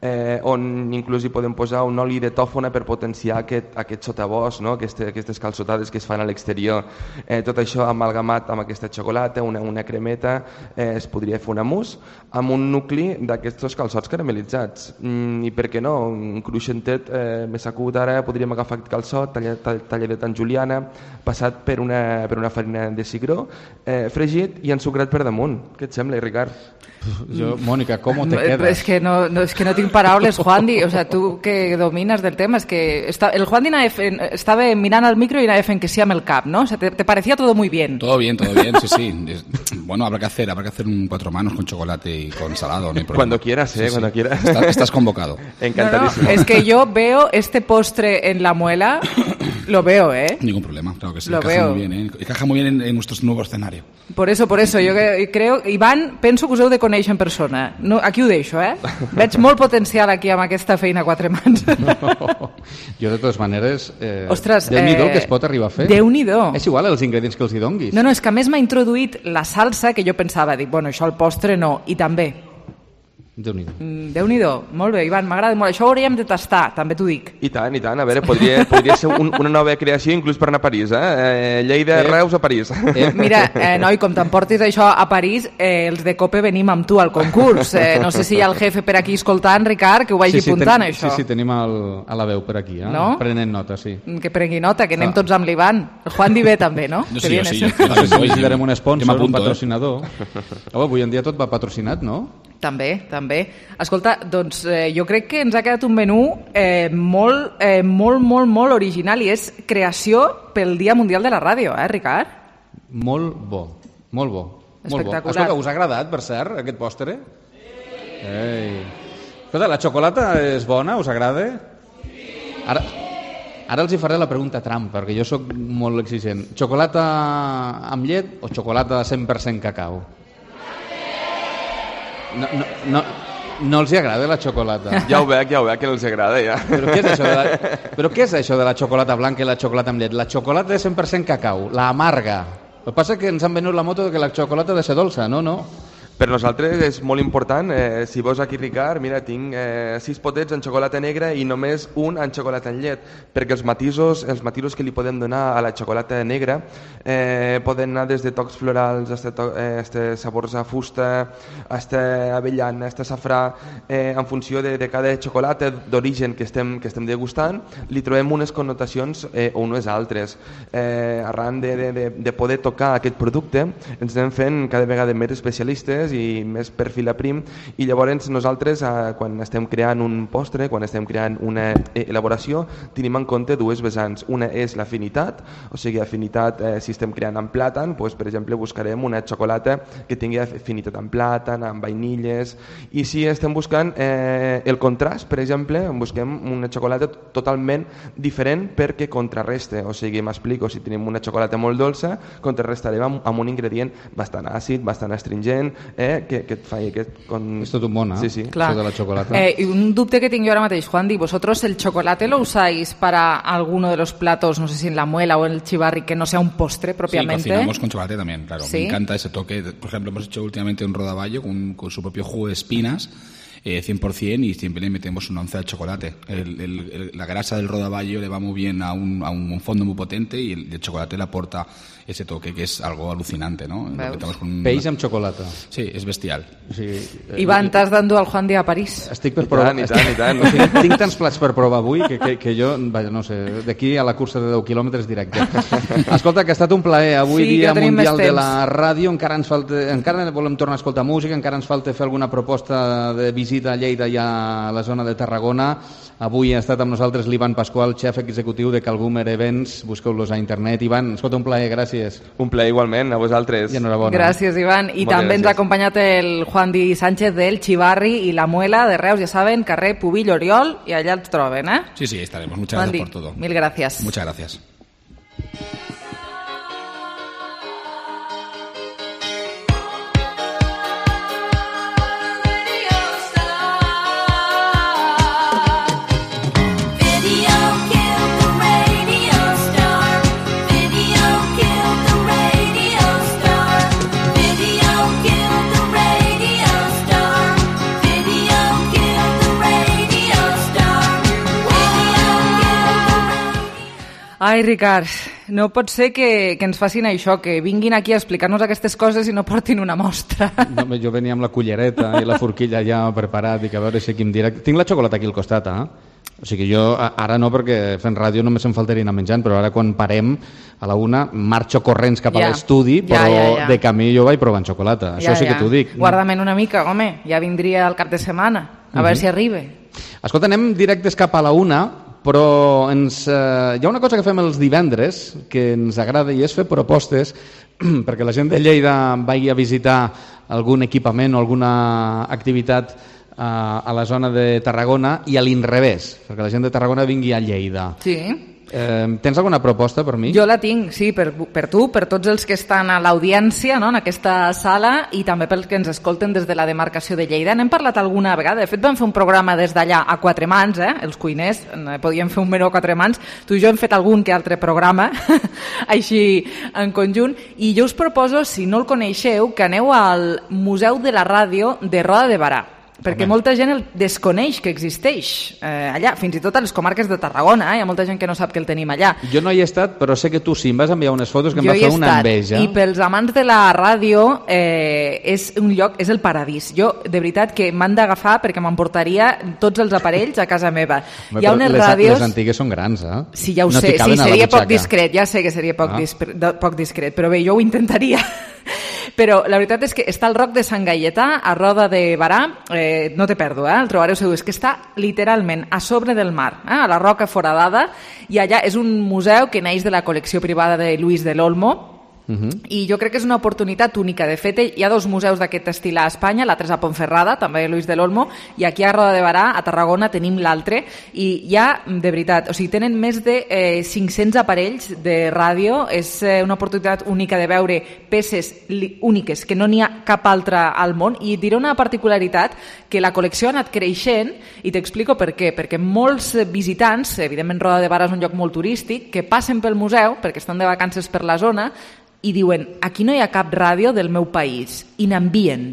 on inclús hi podem posar un oli de tòfona per potenciar aquest sotabosc, no? Aquestes calçotades que es fan a l'exterior. Tot això amalgamat amb aquesta xocolata, una cremeta, es podria fer una mousse amb un nucli d'aquests calçots caramelitzats. I per què no? Un cruixentet més acut ara, podríem agafar aquest calçot, talladet en juliana, passat per una farina de cigró, fregit i ensucrat per damunt. Què et sembla, Ricard? Mónica, ¿cómo te quedas? Es que no tengo palabras, Juandi. O sea, tú que dominas del tema, es que el Juandi estaba mirando al micro y nadie en que sí amb el cap, ¿no? O sea, te parecía todo muy bien. Todo bien, sí. Bueno, habrá que hacer un 4 manos con chocolate y con salado, no hay problema. Cuando quieras, cuando quieras. Estás convocado. Encantadísimo. No, es que yo veo este postre en la muela, lo veo, ¿eh? Ningún problema, claro que sí. Lo encaja veo. Muy bien, ¿eh? Encaja muy bien en nuestro nuevo escenario. Por eso, yo creo... Iván, penso que us heu de conèixer en persona. No, aquí ho deixo, eh? Veig molt potencial aquí amb aquesta feina a 4 mans. No. Jo, de totes maneres, Ostres, Déu-n'hi-do que es pot arribar a fer. Déu-n'hi-do. És igual els ingredients que els hi donguis. No, és que a més m'ha introduït la salsa que jo pensava, dic, bueno, això al postre no, i també. Déu-n'hi-do. Déu-n'hi-do. Molt bé, Ivan, m'agrada molt. Això ho hauríem de tastar, també t'ho dic. I tant. A veure, podria ser una nova creació inclús per anar a París, eh? Lleida, Reus a París. Mira, noi, com t'emportis això a París, els de Cope venim amb tu al concurs. No sé si hi ha el jefe per aquí escoltant, Ricard, que ho vagi apuntant, això. Sí, tenim a la veu per aquí, no? Prenent nota, sí. Que prengui nota, que anem tots amb l'Ivan. El Juandi ve també, no? Sí, jo sí. Necessitarem un sponsor, un patrocinador. Avui en dia tot va patrocinat, no? També. Escolta, doncs jo crec que ens ha quedat un menú molt original i és creació pel Dia Mundial de la Ràdio, Ricard? Molt bo. Espectacular. Escolta, us ha agradat, per cert, aquest postre? Ei. Escolta, la xocolata és bona, us agrada? Ara els hi faré la pregunta trampa, perquè jo sóc molt exigent. Xocolata amb llet o xocolata 100% cacau? No els hi agrada la xocolata? Ja ho veig que no els agrada, ja. Però què és això de la xocolata blanca i la xocolata amb llet? La xocolata de 100% cacau, la amarga. El que passa és que ens han venut la moto que la xocolata ha de ser dolça, no? Per nosaltres és molt important, si veus aquí, Ricard, mira, tinc 6 potets en xocolata negra i només un en xocolata en llet, perquè els matisos que li podem donar a la xocolata negra poden anar des de tocs florals, sabors a fusta, avellana, safrà, en funció de cada xocolata d'origen que estem degustant, li trobem unes connotacions o unes altres. Arran de poder tocar aquest producte, ens anem fent cada vegada més especialistes i més perfil a prim, i llavors nosaltres quan estem creant un postre, quan estem creant una elaboració, tenim en compte dues vessants. Una és l'afinitat, o sigui, afinitat si estem creant amb plàtan, doncs, per exemple buscarem una xocolata que tingui afinitat amb plàtan, amb vainilles, i si estem buscant el contrast, per exemple, busquem una xocolata totalment diferent perquè contrarreste, o sigui, m'explico, si tenim una xocolata molt dolça, contrarrestarem amb un ingredient bastant àcid, bastant astringent, que et fa aquest... És tot un món, Sí, sí. Clar. Això de la xocolata. Y un dubte que tengo yo ahora Mateix, Juan, ¿vosotros el chocolate lo usáis para alguno de los platos, no sé si en la muela o en el chivarri, que no sea un postre propiamente? Sí, cocinamos con chocolate también, claro. ¿Sí? Me encanta ese toque. Por ejemplo, hemos hecho últimamente un rodaballo con su propio jugo de espinas, 100%, y siempre le metemos una onza de chocolate. La grasa del rodaballo le va muy bien a un fondo muy potente y el chocolate le aporta ese toque que es algo alucinante, ¿no? Peix amb xocolata. Sí, és bestial. Iván, t'has d'endur al Juan Díaz a París? Estic per provar. I tant. Tinc tants plats per provar avui que jo, vaja, no sé, d'aquí a la cursa de 10 quilòmetres directe. Escolta, que ha estat un plaer. Avui dia mundial de la ràdio. Encara volem tornar a escoltar música, encara ens falta fer alguna proposta de visita a Lleida i a la zona de Tarragona. Avui ha estat amb nosaltres l'Ivan Pasqual, xef executiu de Calgumer Events. Busqueu-los a internet. Ivan, escolta, un plaer, gràcies. Un plaer igualment, a vosaltres. I enhorabona. Gràcies, Iván. I també ens ha acompanyat el Juan Di Sánchez del Chivarri i la Muela de Reus, ja saben, carrer Pubill Oriol, i allà els troben, ¿eh? Sí, sí, estaremos. Muchas gracias por todo. Mil gracias. Muchas gracias. Ai, Ricard, no pot ser que ens facin això, que vinguin aquí a explicar-nos aquestes coses i no portin una mostra. No, jo venia amb la cullereta i la forquilla ja preparat i que a veure si aquí en directe... Tinc la xocolata aquí al costat, O sigui, jo ara no, perquè fent ràdio només em faltaria anar menjant, però ara quan parem a la una marxo corrents cap a l'estudi, però de camí jo vaig provant xocolata. Això sí que t'ho dic. Guarda-me'n una mica, home, ja vindria el cap de setmana, a veure si arriba. Escolta, anem directes cap a la una, però hi ha una cosa que fem els divendres que ens agrada i és fer propostes perquè la gent de Lleida vagi a visitar algun equipament o alguna activitat a la zona de Tarragona i a l'inrevés, perquè la gent de Tarragona vingui a Lleida. Sí. Tens alguna proposta per mi? Jo la tinc, sí, per tu, per tots els que estan a l'audiència, no?, en aquesta sala, i també pels que ens escolten des de la demarcació de Lleida. N'hem parlat alguna vegada, de fet vam fer un programa des d'allà a quatre mans, els cuiners, podíem fer un menú a quatre mans, tu i jo hem fet algun que altre programa, així en conjunt, i jo us proposo, si no el coneixeu, que aneu al Museu de la Ràdio de Roda de Barà, perquè molta gent el desconeix que existeix allà, fins i tot a les comarques de Tarragona, hi ha molta gent que no sap que el tenim allà. Jo no hi he estat, però sé que tu sí, em vas enviar unes fotos que em va fer una enveja. I pels amants de la ràdio és un lloc, és el paradís. Jo, de veritat, que m'han d'agafar perquè m'emportaria tots els aparells a casa meva. Hi ha unes ràdios... Les antigues són grans, Sí, ja ho sé, sí, seria poc discret, ja sé que seria poc discret, però bé, jo ho intentaria. Però la veritat és que està el Roc de Sant Gaietà, a Roda de Barà, no té pèrdua, el trobareu segur, és que està literalment a sobre del mar, a la Roca Foradada, i allà és un museu que neix de la col·lecció privada de Luis del Olmo, i jo crec que és una oportunitat única. De fet, hi ha dos museus d'aquest estil a Espanya, l'altre és a Ponferrada, també Luis del Olmo, i aquí a Roda de Barà, a Tarragona, tenim l'altre, i ja, de veritat, o sigui, tenen més de 500 aparells de ràdio, és una oportunitat única de veure peces úniques que no n'hi ha cap altra al món, i diré una particularitat, que la col·lecció ha anat creixent, i t'explico per què, perquè molts visitants, evidentment Roda de Barà és un lloc molt turístic, que passen pel museu, perquè estan de vacances per la zona, i diuen, aquí no hi ha cap ràdio del meu país, i n'envien.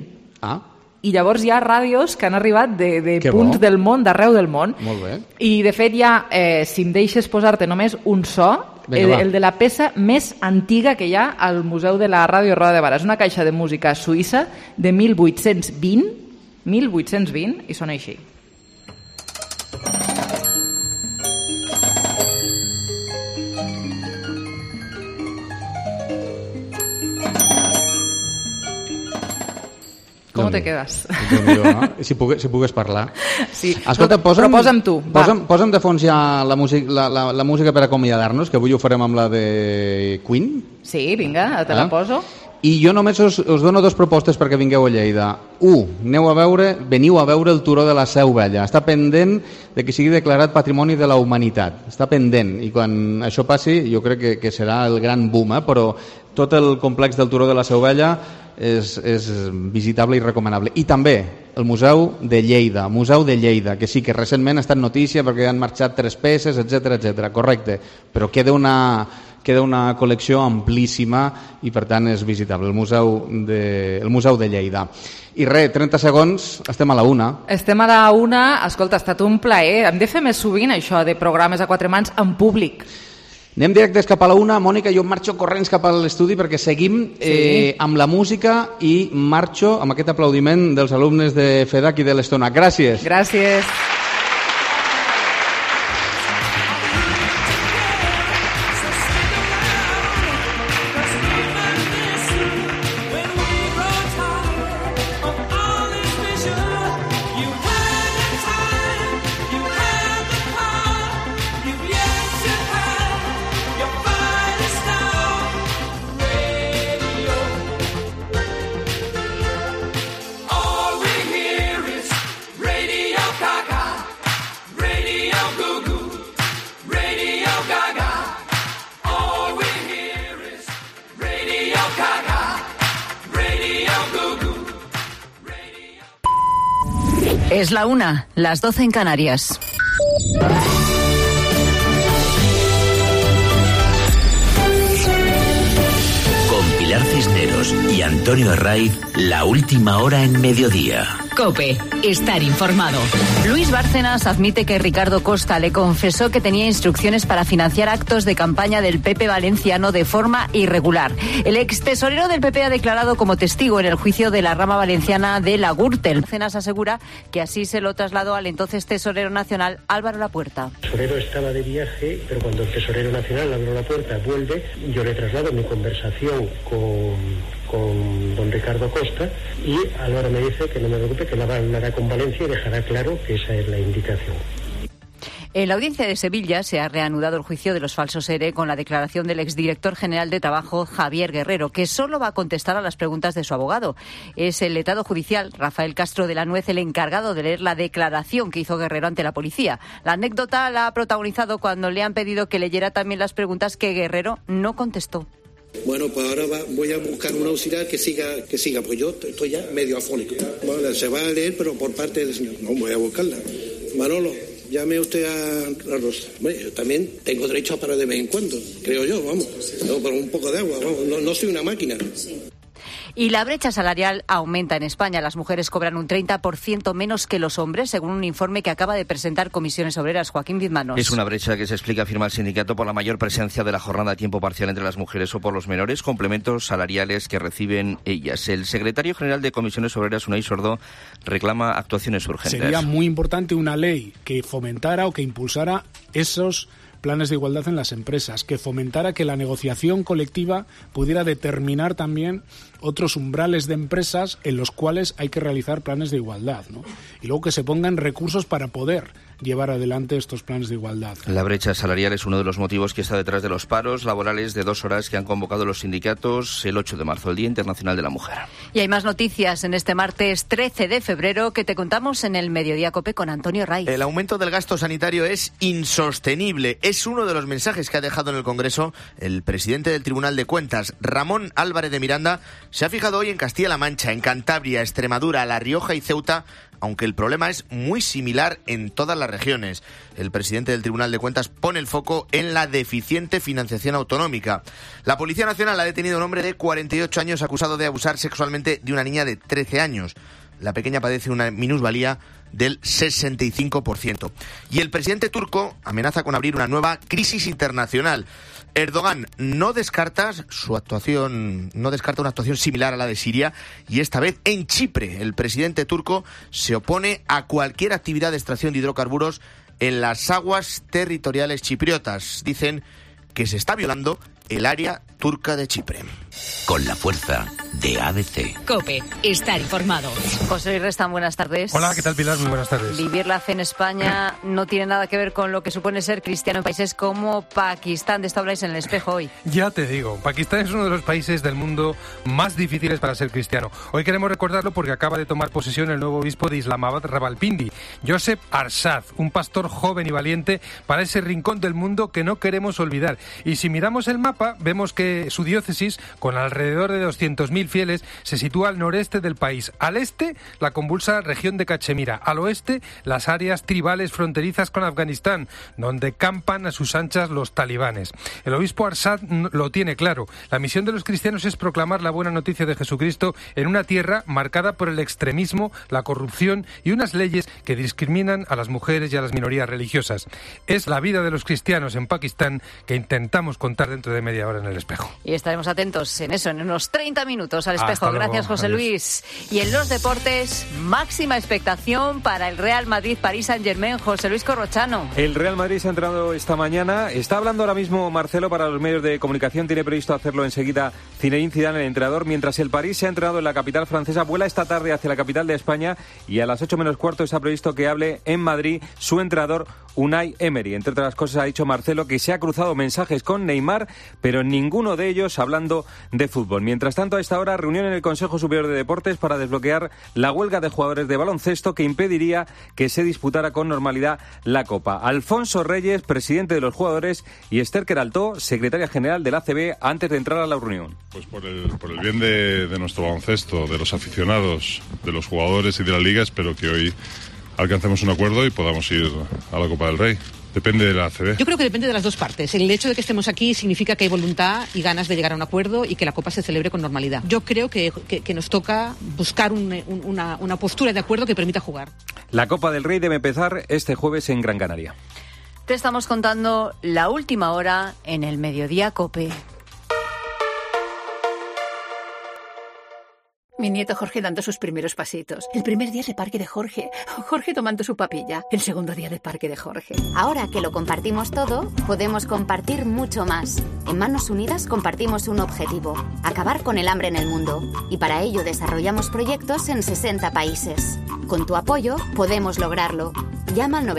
I llavors hi ha ràdios que han arribat de punts del món, d'arreu del món. Molt bé. I de fet hi ha, si em deixes posar-te només un so, el de la peça més antiga que hi ha al Museu de la Ràdio Roda de Barà. És una caixa de música suïssa de 1820, i sona així. Com te quedes? Si pogués parlar. Sí, escolta, posa'm tu. Posa'm de fons ja la música per acomiadar-nos, que avui ho farem amb la de Queen. Sí, vinga, te la poso. I jo només us dono dos propostes perquè vingueu a Lleida. Veniu a veure el Turó de la Seu Vella. Està pendent de que sigui declarat Patrimoni de la Humanitat. Està pendent, i quan això passi jo crec que serà el gran boom, però tot el complex del Turó de la Seu Vella és visitable i recomanable. I també el Museu de Lleida, que sí, que recentment ha estat notícia perquè han marxat 3 peces, etc. Correcte, però queda una col·lecció amplíssima i per tant és visitable, el Museu de Lleida. I res, 30 segons, estem a la una. Estem a la una, escolta, ha estat un plaer. Hem de fer més sovint això de programes a 4 mans en públic. Anem directes cap a la una. Mònica, jo marxo corrents cap a l'estudi perquè seguim amb la música i marxo amb aquest aplaudiment dels alumnes de FEDAC i de l'Estona. Gràcies. Gràcies. Es la 1, las 12 en Canarias. Con Pilar Cisneros y Antonio Herraiz, la última hora en mediodía. COPE, estar informado. Luis Bárcenas admite que Ricardo Costa le confesó que tenía instrucciones para financiar actos de campaña del PP valenciano de forma irregular. El ex tesorero del PP ha declarado como testigo en el juicio de la rama valenciana de la Gürtel. Bárcenas asegura que así se lo trasladó al entonces tesorero nacional Álvaro Lapuerta. El tesorero estaba de viaje, pero cuando el tesorero nacional Álvaro Lapuerta vuelve, yo le traslado mi conversación con don Ricardo Costa y Álvaro me dice que no me preocupe, que la hablará con Valencia y dejará claro que esa es la indicación. En la audiencia de Sevilla se ha reanudado el juicio de los falsos ERE con la declaración del exdirector general de Trabajo, Javier Guerrero, que solo va a contestar a las preguntas de su abogado. Es el letrado judicial, Rafael Castro de la Nuez, el encargado de leer la declaración que hizo Guerrero ante la policía. La anécdota la ha protagonizado cuando le han pedido que leyera también las preguntas que Guerrero no contestó. Bueno, pues ahora voy a buscar un auxiliar que siga, pues yo estoy ya medio afónico. Bueno, se va a leer, pero por parte del señor. No, voy a buscarla. Manolo, llame usted a Rosa. Bueno, yo también tengo derecho a parar de vez en cuando, creo yo, vamos. No, pero un poco de agua, vamos, no soy una máquina. Sí. Y la brecha salarial aumenta en España. Las mujeres cobran un 30% menos que los hombres, según un informe que acaba de presentar Comisiones Obreras. Joaquín Vizmanos. Es una brecha que se explica, afirma el sindicato, por la mayor presencia de la jornada a tiempo parcial entre las mujeres o por los menores complementos salariales que reciben ellas. El secretario general de Comisiones Obreras, Unai Sordó, reclama actuaciones urgentes. Sería muy importante una ley que fomentara o que impulsara esos planes de igualdad en las empresas, que fomentara que la negociación colectiva pudiera determinar también otros umbrales de empresas en los cuales hay que realizar planes de igualdad, ¿no? Y luego que se pongan recursos para poder llevar adelante estos planes de igualdad. La brecha salarial es uno de los motivos que está detrás de los paros laborales de 2 horas que han convocado los sindicatos el 8 de marzo, el Día Internacional de la Mujer. Y hay más noticias en este martes 13 de febrero que te contamos en el Mediodía COPE con Antonio Raiz. El aumento del gasto sanitario es insostenible. Es uno de los mensajes que ha dejado en el Congreso el presidente del Tribunal de Cuentas, Ramón Álvarez de Miranda. Se ha fijado hoy en Castilla-La Mancha, en Cantabria, Extremadura, La Rioja y Ceuta, aunque el problema es muy similar en todas las regiones. El presidente del Tribunal de Cuentas pone el foco en la deficiente financiación autonómica. La Policía Nacional ha detenido a un hombre de 48 años acusado de abusar sexualmente de una niña de 13 años. La pequeña padece una minusvalía del 65%. Y el presidente turco amenaza con abrir una nueva crisis internacional. Erdogan no descarta una actuación similar a la de Siria, y esta vez en Chipre. El presidente turco se opone a cualquier actividad de extracción de hidrocarburos en las aguas territoriales chipriotas. Dicen que se está violando el área turca de Chipre. Con la fuerza de ABC. COPE, estar informado. José Luis Restán, buenas tardes. Hola, ¿qué tal, Pilar? Muy buenas tardes. Vivir la fe en España no tiene nada que ver con lo que supone ser cristiano en países como Pakistán. De esto habláis en El Espejo hoy. Ya te digo, Pakistán es uno de los países del mundo más difíciles para ser cristiano. Hoy queremos recordarlo porque acaba de tomar posesión el nuevo obispo de Islamabad, Rawalpindi, Joseph Arshad, un pastor joven y valiente para ese rincón del mundo que no queremos olvidar. Y si miramos el mapa, vemos que su diócesis con alrededor de 200.000 fieles, se sitúa al noreste del país. Al este, la convulsa región de Cachemira. Al oeste, las áreas tribales fronterizas con Afganistán, donde campan a sus anchas los talibanes. El obispo Arsad lo tiene claro. La misión de los cristianos es proclamar la buena noticia de Jesucristo en una tierra marcada por el extremismo, la corrupción y unas leyes que discriminan a las mujeres y a las minorías religiosas. Es la vida de los cristianos en Pakistán que intentamos contar dentro de media hora en El Espejo. Y estaremos atentos en eso, en unos 30 minutos al Espejo. Hasta luego. Gracias, José Adiós. Luis. Y en los deportes, máxima expectación para el Real Madrid-París Saint-Germain. José Luis Corrochano. El Real Madrid se ha entrenado esta mañana. Está hablando ahora mismo Marcelo para los medios de comunicación. Tiene previsto hacerlo enseguida Zinedine Zidane, el entrenador. Mientras el París se ha entrenado en la capital francesa, vuela esta tarde hacia la capital de España y a las 8 menos cuarto está previsto que hable en Madrid su entrenador Unai Emery. Entre otras cosas ha dicho Marcelo que se ha cruzado mensajes con Neymar, pero ninguno de ellos hablando de fútbol. Mientras tanto, a esta hora, reunión en el Consejo Superior de Deportes para desbloquear la huelga de jugadores de baloncesto que impediría que se disputara con normalidad la Copa. Alfonso Reyes, presidente de los jugadores, y Esther Queraltó, secretaria general del ACB, antes de entrar a la reunión. Pues por el bien de nuestro baloncesto, de los aficionados, de los jugadores y de la Liga, espero que hoy alcancemos un acuerdo y podamos ir a la Copa del Rey. Depende de la ACB. Yo creo que depende de las dos partes. El hecho de que estemos aquí significa que hay voluntad y ganas de llegar a un acuerdo y que la Copa se celebre con normalidad. Yo creo que nos toca buscar una postura de acuerdo que permita jugar. La Copa del Rey debe empezar este jueves en Gran Canaria. Te estamos contando la última hora en el Mediodía COPE. Mi nieto Jorge dando sus primeros pasitos. El primer día de parque de Jorge. Jorge tomando su papilla. El segundo día de parque de Jorge. Ahora que lo compartimos todo, podemos compartir mucho más. En Manos Unidas compartimos un objetivo: acabar con el hambre en el mundo. Y para ello desarrollamos proyectos en 60 países. Con tu apoyo podemos lograrlo. Llama al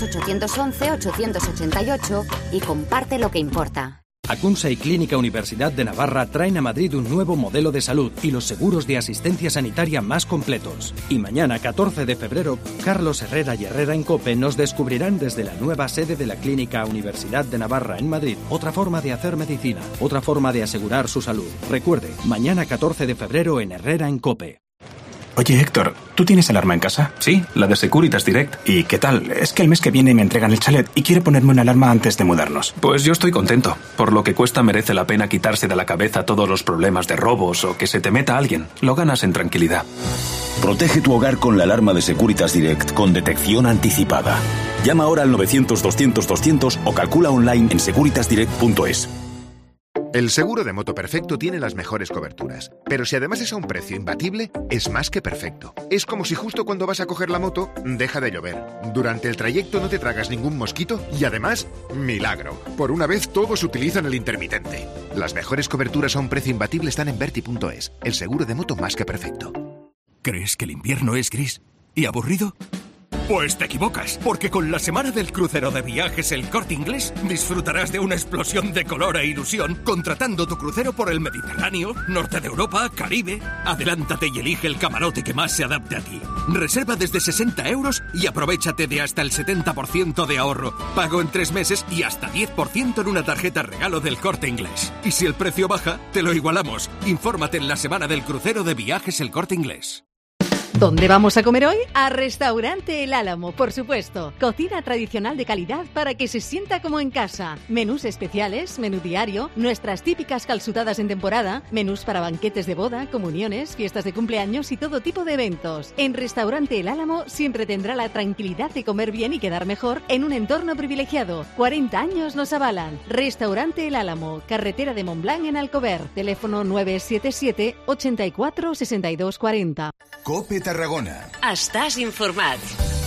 900-811-888 y comparte lo que importa. Acunsa y Clínica Universidad de Navarra traen a Madrid un nuevo modelo de salud y los seguros de asistencia sanitaria más completos. Y mañana, 14 de febrero, Carlos Herrera y Herrera en COPE nos descubrirán desde la nueva sede de la Clínica Universidad de Navarra en Madrid otra forma de hacer medicina, otra forma de asegurar su salud. Recuerde, mañana 14 de febrero en Herrera en COPE. Oye, Héctor, ¿tú tienes alarma en casa? Sí, la de Securitas Direct. ¿Y qué tal? Es que el mes que viene me entregan el chalet y quiero ponerme una alarma antes de mudarnos. Pues yo estoy contento. Por lo que cuesta merece la pena quitarse de la cabeza todos los problemas de robos o que se te meta alguien. Lo ganas en tranquilidad. Protege tu hogar con la alarma de Securitas Direct con detección anticipada. Llama ahora al 900-200-200 o calcula online en securitasdirect.es. El seguro de moto perfecto tiene las mejores coberturas, pero si además es a un precio imbatible, es más que perfecto. Es como si justo cuando vas a coger la moto, deja de llover. Durante el trayecto no te tragas ningún mosquito y además, milagro. Por una vez todos utilizan el intermitente. Las mejores coberturas a un precio imbatible están en Verti.es, el seguro de moto más que perfecto. ¿Crees que el invierno es gris y aburrido? Pues te equivocas, porque con la semana del crucero de Viajes El Corte Inglés disfrutarás de una explosión de color e ilusión contratando tu crucero por el Mediterráneo, norte de Europa, Caribe. Adelántate y elige el camarote que más se adapte a ti. Reserva desde 60 euros y aprovéchate de hasta el 70% de ahorro. Pago en 3 meses y hasta 10% en una tarjeta regalo del Corte Inglés. Y si el precio baja, te lo igualamos. Infórmate en la semana del crucero de Viajes El Corte Inglés. ¿Dónde vamos a comer hoy? A Restaurante El Álamo, por supuesto. Cocina tradicional de calidad para que se sienta como en casa. Menús especiales, menú diario, nuestras típicas calzutadas en temporada, menús para banquetes de boda, comuniones, fiestas de cumpleaños y todo tipo de eventos. En Restaurante El Álamo siempre tendrá la tranquilidad de comer bien y quedar mejor en un entorno privilegiado. 40 años nos avalan. Restaurante El Álamo, carretera de Montblanc en Alcover. Teléfono 977 84 62 40. COPE Tarragona. Estàs informat.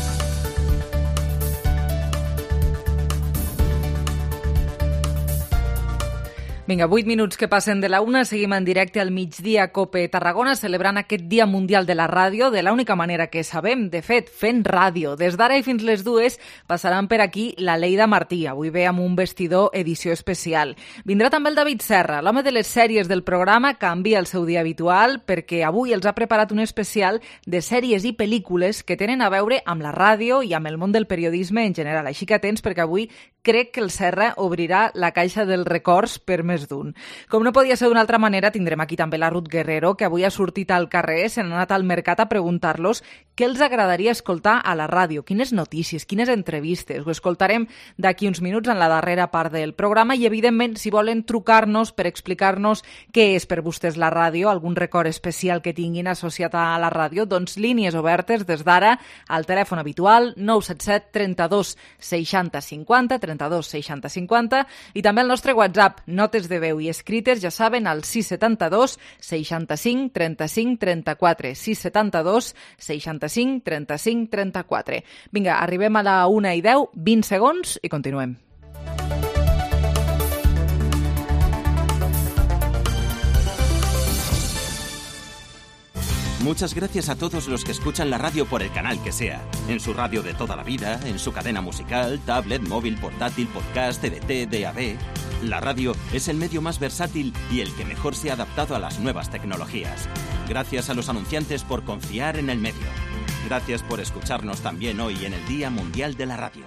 Vinga, 8 minuts que passen de la 1, seguim en directe al migdia COPE Tarragona, celebrant aquest Dia Mundial de la Ràdio de l'única manera que sabem, de fet, fent ràdio. Des d'ara i fins les 2 passaran per aquí la Leida Martí, avui ve amb un vestidor edició especial. Vindrà també el David Serra, l'home de les sèries del programa, canvia el seu dia habitual perquè avui els ha preparat un especial de sèries i pel·lícules que tenen a veure amb la ràdio i amb el món del periodisme en general. Així que atents perquè avui crec que el Serra obrirà la caixa dels records per més més d'un. Com no podia ser d'una altra manera, tindrem aquí també la Ruth Guerrero, que avui ha sortit al carrer, se n'ha anat al mercat a preguntar-los què els agradaria escoltar a la ràdio, quines notícies, quines entrevistes. Ho escoltarem d'aquí uns minuts en la darrera part del programa i, evidentment, si volen trucar-nos per explicar-nos què és per vostès la ràdio, algun record especial que tinguin associat a la ràdio, doncs línies obertes des d'ara al telèfon habitual 977 32 60 50, 32 60 50, i també el nostre WhatsApp, notes de veu i escrites, ja saben, al 672 65 35 34, 672 65 35 34. Vinga, arribem a la 1:10, 20 segons i continuem. Muchas gracias a todos los que escuchan la radio por el canal que sea. En su radio de toda la vida, en su cadena musical, tablet, móvil, portátil, podcast, TDT, DAB. La radio es el medio más versátil y el que mejor se ha adaptado a las nuevas tecnologías. Gracias a los anunciantes por confiar en el medio. Gracias por escucharnos también hoy en el Día Mundial de la Radio.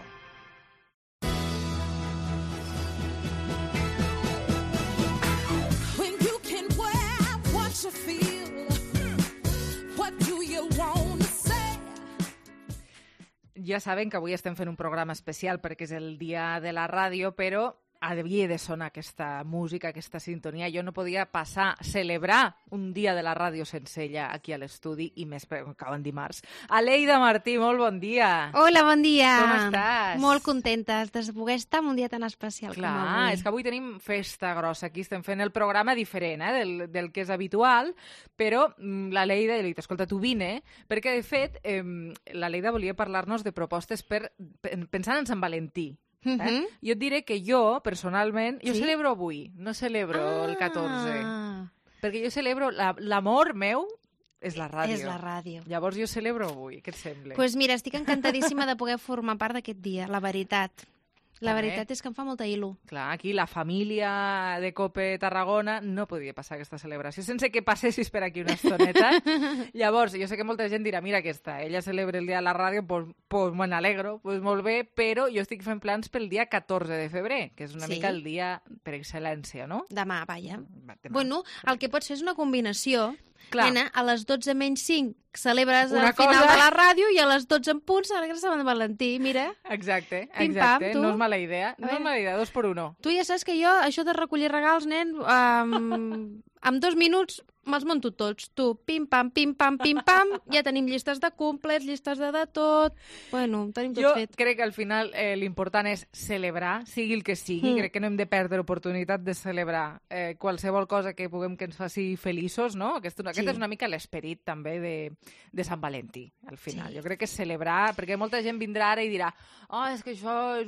Ja saben que avui estem fent un programa especial perquè és el dia de la ràdio, però havia de sonar aquesta música, aquesta sintonia. Jo no podia passar, celebrar un dia de la ràdio sense ella aquí a l'estudi, i més perquè acaben dimarts. Aleida Martí, molt bon dia. Hola, bon dia. Com estàs? Molt contenta de poder estar en un dia tan especial com avui. Clar, és que avui tenim festa grossa. Aquí estem fent el programa diferent del que és habitual, però l'Aleida, li he dit, escolta, tu vine, perquè de fet l'Aleida volia parlar-nos de propostes pensant en Sant Valentí. Jo et diré que jo, personalment, jo celebro avui, no celebro el 14. Perquè jo celebro, l'amor meu és la ràdio. És la ràdio. Llavors jo celebro avui, què et sembla? Doncs mira, estic encantadíssima de poder formar part d'aquest dia, la veritat. La veritat és que em fa molta il·lu. Clar, aquí la família de Cope Tarragona no podia passar aquesta celebració sense que passessis per aquí una estoneta. Llavors, jo sé que molta gent dirà, mira aquesta, ella celebra el dia de la ràdio, pues me n'alegro, pues molt bé, però jo estic fent plans pel dia 14 de febrer, que és una mica el dia per excel·lència, no? Demà, vaja. Bueno, el que pots fer és una combinació. Nena, a les 12 menys 5 celebres el final de la ràdio i a les 12 en punt celebres Sant Valentí, mira. Exacte, Pim-pam, no és mala idea. No és mala idea, 2 per 1. Tu ja saps que jo, això de recollir regals, nen, en 2 minuts me'ls monto tots. Tu, pim-pam, pim-pam, pim-pam, ja tenim llistes de comples, llistes de tot. Bueno, tenim tot fet. Jo crec que al final l'important és celebrar, sigui el que sigui. Crec que no hem de perdre l'oportunitat de celebrar qualsevol cosa que puguem que ens faci feliços, no? Aquest és una mica l'esperit també de Sant Valentí, al final. Jo crec que és celebrar, perquè molta gent vindrà ara i dirà és que això és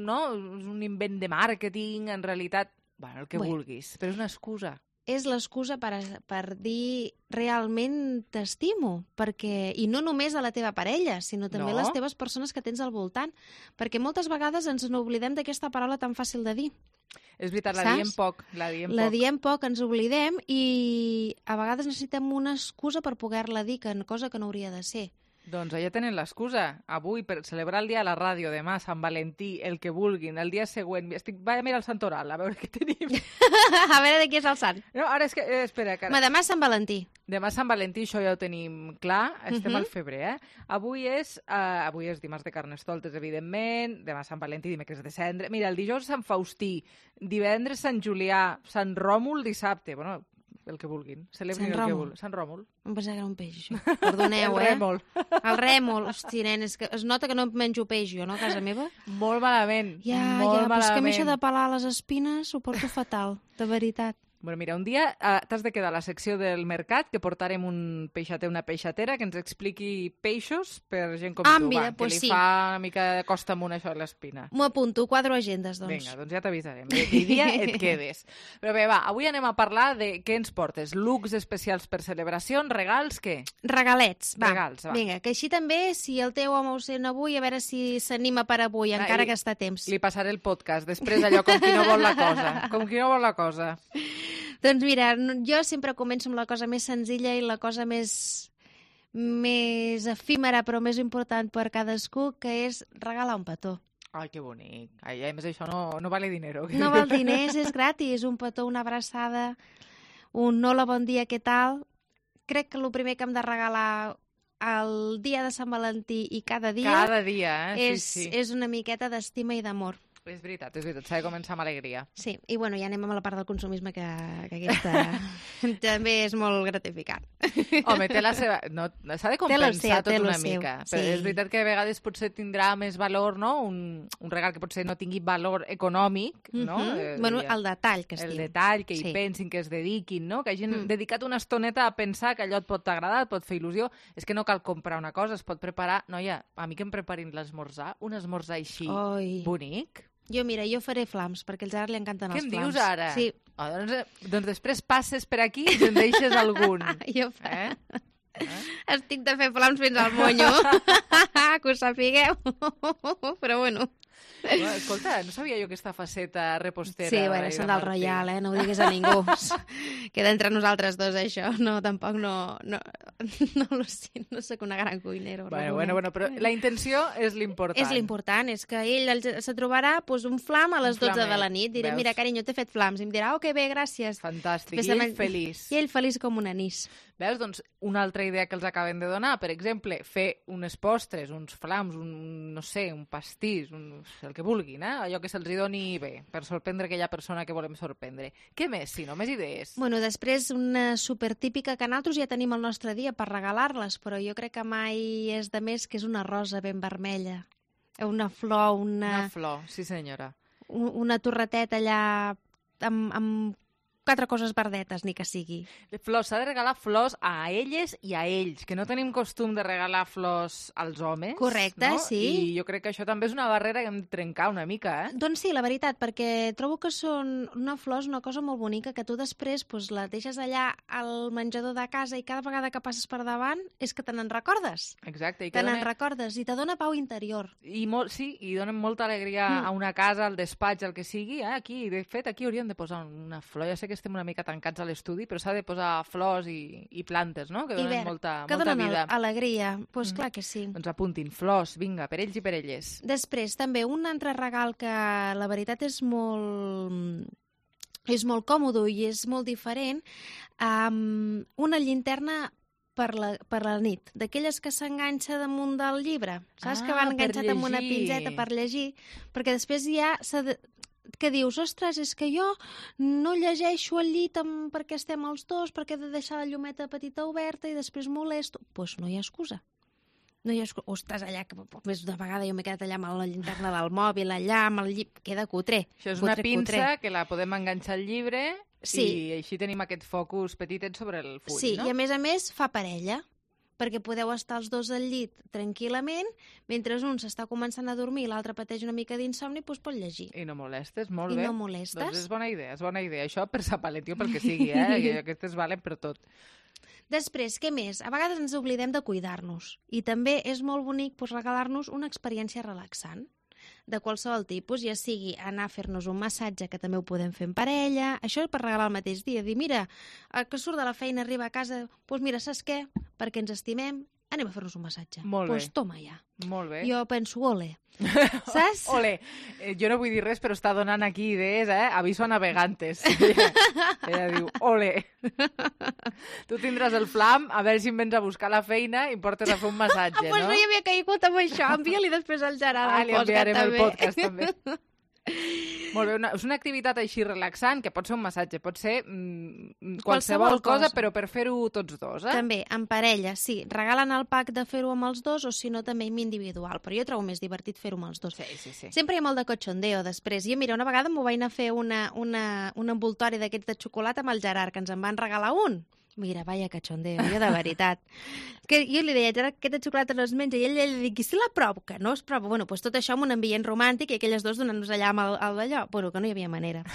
un invent de màrqueting, en realitat, bueno, el que vulguis, però és una excusa. És l'excusa per dir realment t'estimo, i no només a la teva parella, sinó també a les teves persones que tens al voltant, perquè moltes vegades ens n'oblidem d'aquesta paraula tan fàcil de dir. És veritat, la diem poc. La diem poc, ens oblidem i a vegades necessitem una excusa per poder-la dir, cosa que no hauria de ser. Doncs ja tenen l'excusa. Avui, per celebrar el dia de la ràdio, demà, Sant Valentí, el que vulguin, el dia següent... Vaig a mirar el Santoral, a veure què tenim. A veure de qui és el sant. No, ara és que... Espera, que... Demà Sant Valentí. Demà Sant Valentí, això ja ho tenim clar. Estem al febrer, Avui és dimarts de Carnestoltes, evidentment. Demà Sant Valentí, dimecres de Cendre. Mira, el dijous Sant Faustí, divendres Sant Julià, Sant Ròmul, dissabte. Bueno, el que vulguin. Celebrin el que vulguin. Sant Ròmul. Em pensava que era un peix, això. Perdoneu, El rèmol. El rèmol. Hosti, nen, es nota que no menjo peix, jo, no, a casa meva? Molt malament. Però és que a mi això de pelar les espines ho porto fatal, de veritat. Bueno, mira, un dia t'has de quedar a la secció del mercat, que portarem un peixater, una peixatera, que ens expliqui peixos per gent com tu, mira, que li fa una mica de costa amunt això de l'espina. M'ho apunto, quadro agendes, doncs. Vinga, doncs ja t'avisarem. Aquell dia et quedes. Però bé, va, avui anem a parlar de què ens portes. Looks especials per celebracions, regals, què? Regalets, va. Regals, va. Vinga, que així també, si el teu home ho sent avui, a veure si s'anima per avui, encara que està a temps. Li passaré el podcast, després allò, com qui no vol la cosa. Com qui no vol la cosa. Doncs mira, jo sempre començo amb la cosa més senzilla i la cosa més efímera però més important per cadascú, que és regalar un petó. Ai, que bonic. Ai, a més, això no vale dinero. No val diners, és gratis. Un petó, una abraçada, un hola, bon dia, què tal? Crec que el primer que hem de regalar el dia de Sant Valentí i cada dia... Cada dia, sí. És una miqueta d'estima i d'amor. És veritat, s'ha de començar amb alegria. Sí, i bueno, ja anem a la part del consumisme que aquesta també és molt gratificant. Home, té la seva... No, s'ha de compensar tot una mica. Però és veritat que a vegades potser tindrà més valor, no? Un regal que potser no tingui valor econòmic, no? Bueno, el detall que es diu. El detall, que hi pensin, que es dediquin, no? Que hagin dedicat una estoneta a pensar que allò et pot agradar, et pot fer il·lusió. És que no cal comprar una cosa, es pot preparar... Noia, a mi que em preparin l'esmorzar, un esmorzar així bonic... Jo faré flams, perquè al Gerard li encanten els flams. Què em dius ara? Sí. Doncs després passes per aquí i en deixes algun. Estic de fer flams fins al monyo, que ho sapigueu. Però bueno... Escolta, no sabia jo aquesta faceta repostera. Sí, bueno, són del Royal, no ho diguis a ningú. Queda entre nosaltres dos, això. No, tampoc no soc una gran cuinera. Bueno, però la intenció és l'important. És l'important, és que ell se trobarà un flam a les 12 de la nit. Diré, mira, carinyo, t'he fet flams. I em dirà, que bé, gràcies. Fantàstic, i ell feliç. I ell feliç com un anís. Veus? Doncs una altra idea que els acaben de donar, per exemple, fer unes postres, uns flams, un pastís, el que vulguin, allò que se'ls doni bé, per sorprendre aquella persona que volem sorprendre. Què més, si no? Més idees? Bueno, després una supertípica que nosaltres ja tenim el nostre dia per regalar-les, però jo crec que mai és de més, que és una rosa ben vermella. Una flor, Una flor, sí senyora. Una torreteta allà amb 4 coses verdetes, ni que sigui. Flors, s'ha de regalar flors a elles i a ells, que no tenim costum de regalar flors als homes. Correcte, no? sí. I jo crec que això també és una barrera que hem de trencar una mica, Doncs sí, la veritat, perquè trobo que una flor és una cosa molt bonica, que tu després la deixes allà al menjador de casa i cada vegada que passes per davant és que te n'en recordes. Exacte. Te n'en recordes i te dona pau interior. Sí, i donen molta alegria a una casa, al despatx, el que sigui. Aquí, de fet, aquí hauríem de posar una flor. Ja sé que estem una mica tancats a l'estudi, però s'ha de posar flors i plantes, no? Que donen molta vida. Que donen alegria. Doncs clar que sí. Doncs apuntin flors, vinga, per ells i per elles. Després, també, un altre regal que la veritat és molt còmode i és molt diferent, una llinterna per la nit, d'aquelles que s'enganxa damunt del llibre, saps? Que van enganxat amb una pinzeta per llegir, perquè després ja que dius, ostres, és que jo no llegeixo al llit perquè estem els dos, perquè he de deixar la llumeta petita oberta i després molesto. Doncs no hi ha excusa. No hi ha excusa. Ostres, allà, que més d'una vegada jo m'he quedat allà amb la llinterna del mòbil, allà amb el llibre, queda cutre. Això és una pinça que la podem enganxar al llibre i així tenim aquest focus petitet sobre el full, no? Sí, i a més fa parella, perquè podeu estar els dos al llit tranquil·lament, mentre un s'està començant a dormir i l'altre pateix una mica d'insomni, doncs pot llegir. I no molestes, molt bé. I no molestes. Doncs és bona idea. Això per Sant Valentí o pel que sigui, que aquestes valen per tot. Després, què més? A vegades ens oblidem de cuidar-nos i també és molt bonic regalar-nos una experiència relaxant de qualsevol tipus, ja sigui anar a fer-nos un massatge, que també ho podem fer en parella, això per regalar el mateix dia, dir, mira, que surt de la feina, arriba a casa, doncs mira, saps què? Perquè ens estimem, anem a fer-nos un massatge. Molt bé. Doncs toma ja. Molt bé. Jo penso, ole. Saps? Ole. Jo no vull dir res, però està donant aquí idees, aviso a navegantes. Ella diu, ole. Tu tindràs el flam, a veure si em vens a buscar la feina i portes a fer un massatge, no? Pues no hi havia caigut amb això. Envia-li després al Gerard li enviarem el podcast, també. Molt bé, és una activitat així relaxant, que pot ser un massatge, pot ser qualsevol cosa, però per fer-ho tots dos, També, en parella, sí. Regalen el pack de fer-ho amb els dos, o si no, també individual. Però jo trobo més divertit fer-ho amb els dos. Sí. Sempre hi ha molt de cochondeo, després. Jo, mira, una vegada m'ho vaig anar a fer un envoltori d'aquests de xocolata amb el Gerard, que ens en van regalar un. Mira, vaya cachondeo, jo de veritat. Que jo li deia, Gerard, aquesta xocolata no es menja, i ell li dic, i si la provo? Que no es prova. Bueno, doncs tot això amb un ambient romàntic i aquelles dos donant-nos allà amb el d'allò. Bueno, que no hi havia manera.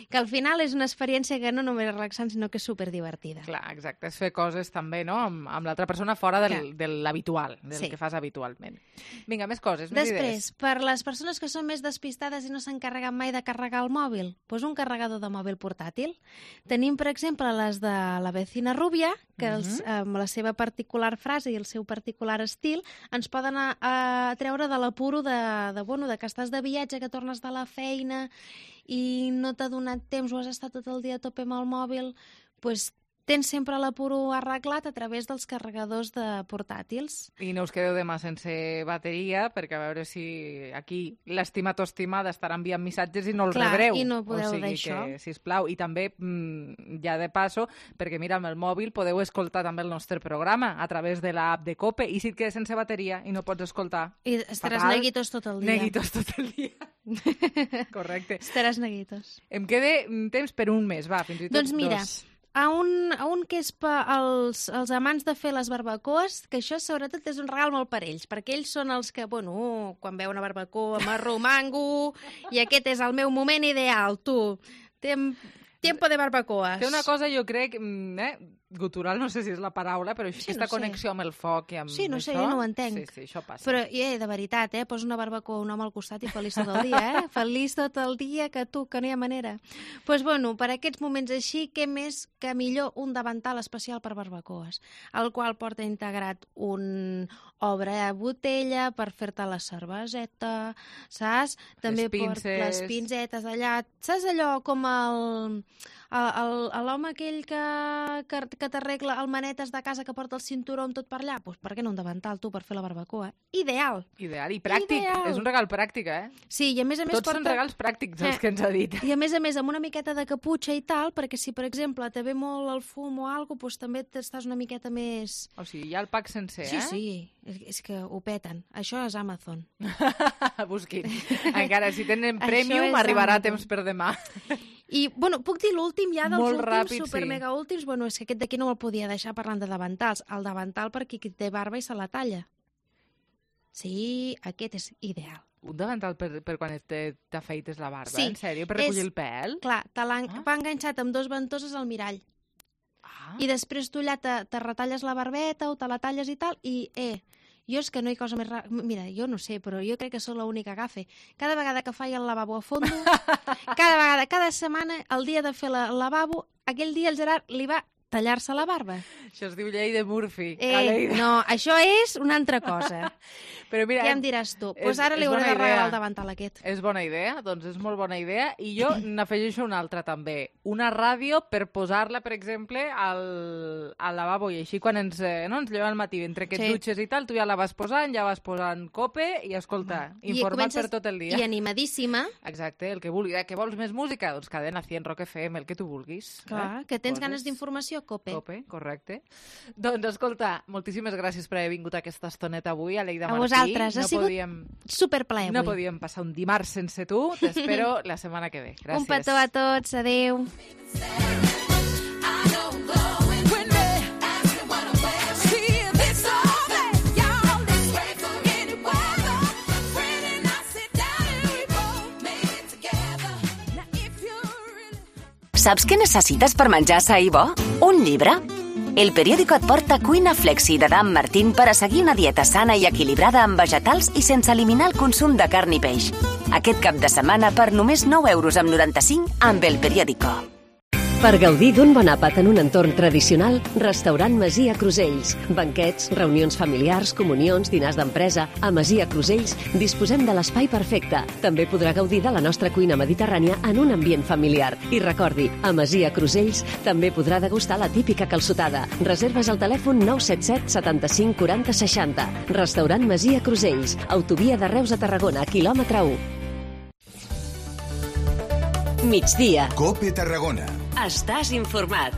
que al final és una experiència que no només és relaxant, sinó que és superdivertida. Clar, exacte, és fer coses també, no?, amb l'altra persona fora de l'habitual, del que fas habitualment. Vinga, més coses, més idees. Després, per les persones que són més despistades i no s'han carregat mai de carregar el mòbil, doncs un carregador de mòbil portàtil. Tenim, per exemple, les de la vecina Rubia, que amb la seva particular frase i el seu particular estil ens poden treure de l'apuro de que estàs de viatge, que tornes de la feina i no t'ha donat temps o has estat tot el dia a tope amb el mòbil, doncs tens sempre l'apuro arreglat a través dels carregadors de portàtils. I no us quedeu demà sense bateria, perquè a veure si aquí l'estimat o estimada estarà enviant missatges i no els rebreu. I no podeu d'això. Que, sisplau, i també, ja de passo, perquè mira, amb el mòbil podeu escoltar també el nostre programa a través de l'app de COPE, i si et quedes sense bateria i no pots escoltar... I estaràs neguitos tot el dia. Neguitos tot el dia. Correcte. Estaràs neguitos. Em queda temps per un mes, va, fins i tot doncs mira, dos. A un que és per els amants de fer les barbacoes, que això sobretot és un regal molt per ells, perquè ells són els que, bueno, quan veu una barbacoa m'arromango, i aquest és el meu moment ideal, tu. Tiempo de barbacoas. Té una cosa, jo crec, gutural, no sé si és la paraula, però aquesta connexió amb el foc i amb sí, no sé, jo no ho entenc. Sí, això passa. Però, de veritat, posa una barbacoa a un home al costat i feliç tot el dia, feliç tot el dia, que no hi ha manera. Doncs, bueno, per aquests moments així, què més que millor un davantal especial per barbacoes, el qual porta integrat un obre botella per fer-te la cerveseta, saps? També porta les pincetes allà. Saps allò com l'home aquell que t'arregla el manetes de casa que porta el cinturó amb tot per allà? Doncs per què no un davantal, tu, per fer la barbacoa? Ideal. Ideal i pràctic. És un regal pràctic, Sí, i a més Tots són regals pràctics, els que ens ha dit. I a més, amb una miqueta de caputxa i tal, perquè si, per exemple, te ve molt el fum o alguna cosa, doncs també t'estàs una miqueta més... O sigui, hi ha el pack sencer, Sí. És que ho peten. Això és Amazon. Busquin. Encara, si tenen Premium, arribarà a temps per demà. I, bueno, puc dir l'últim ja dels molt últims, ràpid, supermega últims? Bueno, és que aquest d'aquí no me'l podia deixar parlant de davantals. El davantal per qui té barba i se la talla. Sí, aquest és ideal. Un davantal per quan t'afeites la barba, en sèrio? Per recollir el pèl? Clar, va enganxat amb 2 ventoses al mirall. I després tu allà te retalles la barbeta o te la talles i tal, i jo és que no hi ha cosa més rara. Mira, jo no sé, però jo crec que sóc l'única que agafa. Cada vegada que faig el lavabo a fondo, cada setmana, el dia de fer el lavabo, aquell dia el Gerard li va tallar-se la barba. Això es diu llei de Murphy. No, això és una altra cosa. Però mira, ja em diràs tu. Doncs ara li hauré de regalar el davantal aquest. És bona idea, doncs és molt bona idea. I jo n'afegeixo una altra també. Una ràdio per posar-la, per exemple, al lavabo. I així quan ens llevem al matí, entre que et dutxes i tal, tu ja la vas posant COPE i, escolta, informat per tot el dia. I animadíssima. Exacte, el que vulgui. Que vols més música? Doncs Cadena 100, Rock FM, el que tu vulguis. Clar, que tens ganes d'informació, COPE. COPE, correcte. Doncs, escolta, moltíssimes gràcies per haver vingut aquesta estoneta avui, Aleida Martí. A vosaltres, ha sigut superplaer avui. No podíem passar un dimarts sense tu, t'espero la setmana que ve. Gràcies. Un petó a tots, adeu. Saps què necessites per menjar sa i bo? Un llibre? El periòdico et porta Cuina Flexi de Dan Martín per a seguir una dieta sana i equilibrada amb vegetals i sense eliminar el consum de carn i peix. Aquest cap de setmana per només 9,95 € amb El Periódico. Per gaudir d'un bon àpat en un entorn tradicional, Restaurant Masia Crusells. Banquets, reunions familiars, comunions, dinars d'empresa. A Masia Crusells disposem de l'espai perfecte. També podrà gaudir de la nostra cuina mediterrània en un ambient familiar. I recordi, a Masia Crusells també podrà degustar la típica calçotada. Reserves al telèfon 977 75 40 60. Restaurant Masia Crusells. Autovia de Reus a Tarragona, quilòmetre 1. Migdia. COPE Tarragona. Estàs informat.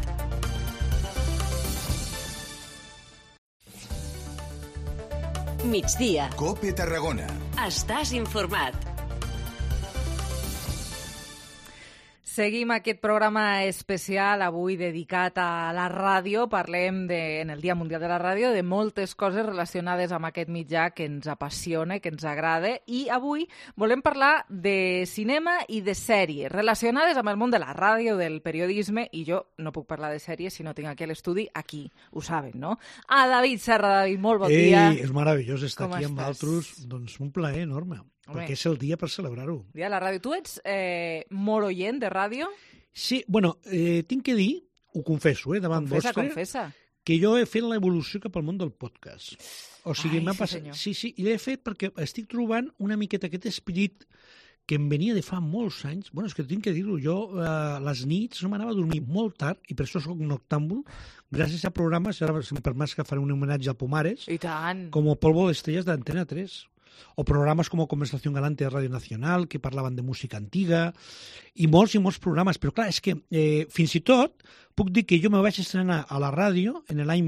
Migdia. COPE Tarragona. Estàs informat. Seguim aquest programa especial avui dedicat a la ràdio. Parlem en el Dia Mundial de la Ràdio de moltes coses relacionades amb aquest mitjà que ens apassiona, que ens agrada, i avui volem parlar de cinema i de sèries relacionades amb el món de la ràdio, del periodisme, i jo no puc parlar de sèries si no tinc aquí a l'estudi, aquí, ho saben, no? David Serra. David, molt bon dia. És meravellós estar aquí amb altres, doncs un plaer enorme. Perquè és el dia per celebrar-ho. Dia de la ràdio. Tu ets molt oient de ràdio? Sí, bueno, tinc que dir, ho confesso, davant vostre, que jo he fet l'evolució cap al món del podcast. O sigui, m'ha passat... Sí, i l'he fet perquè estic trobant una miqueta aquest esperit que em venia de fa molts anys. Bueno, és que tinc que dir-ho, jo les nits no m'anava a dormir molt tard, i per això soc noctàmbul, gràcies a programes, ara si em permets que faré un homenatge al Pomares, i tant, com Polvo d'Estrelles d'Antena 3. O programes com Conversación Galante de Radio Nacional, que parlaven de música antiga, i molts programes. Però clar, és que fins i tot puc dir que jo me vaig estrenar a la ràdio en l'any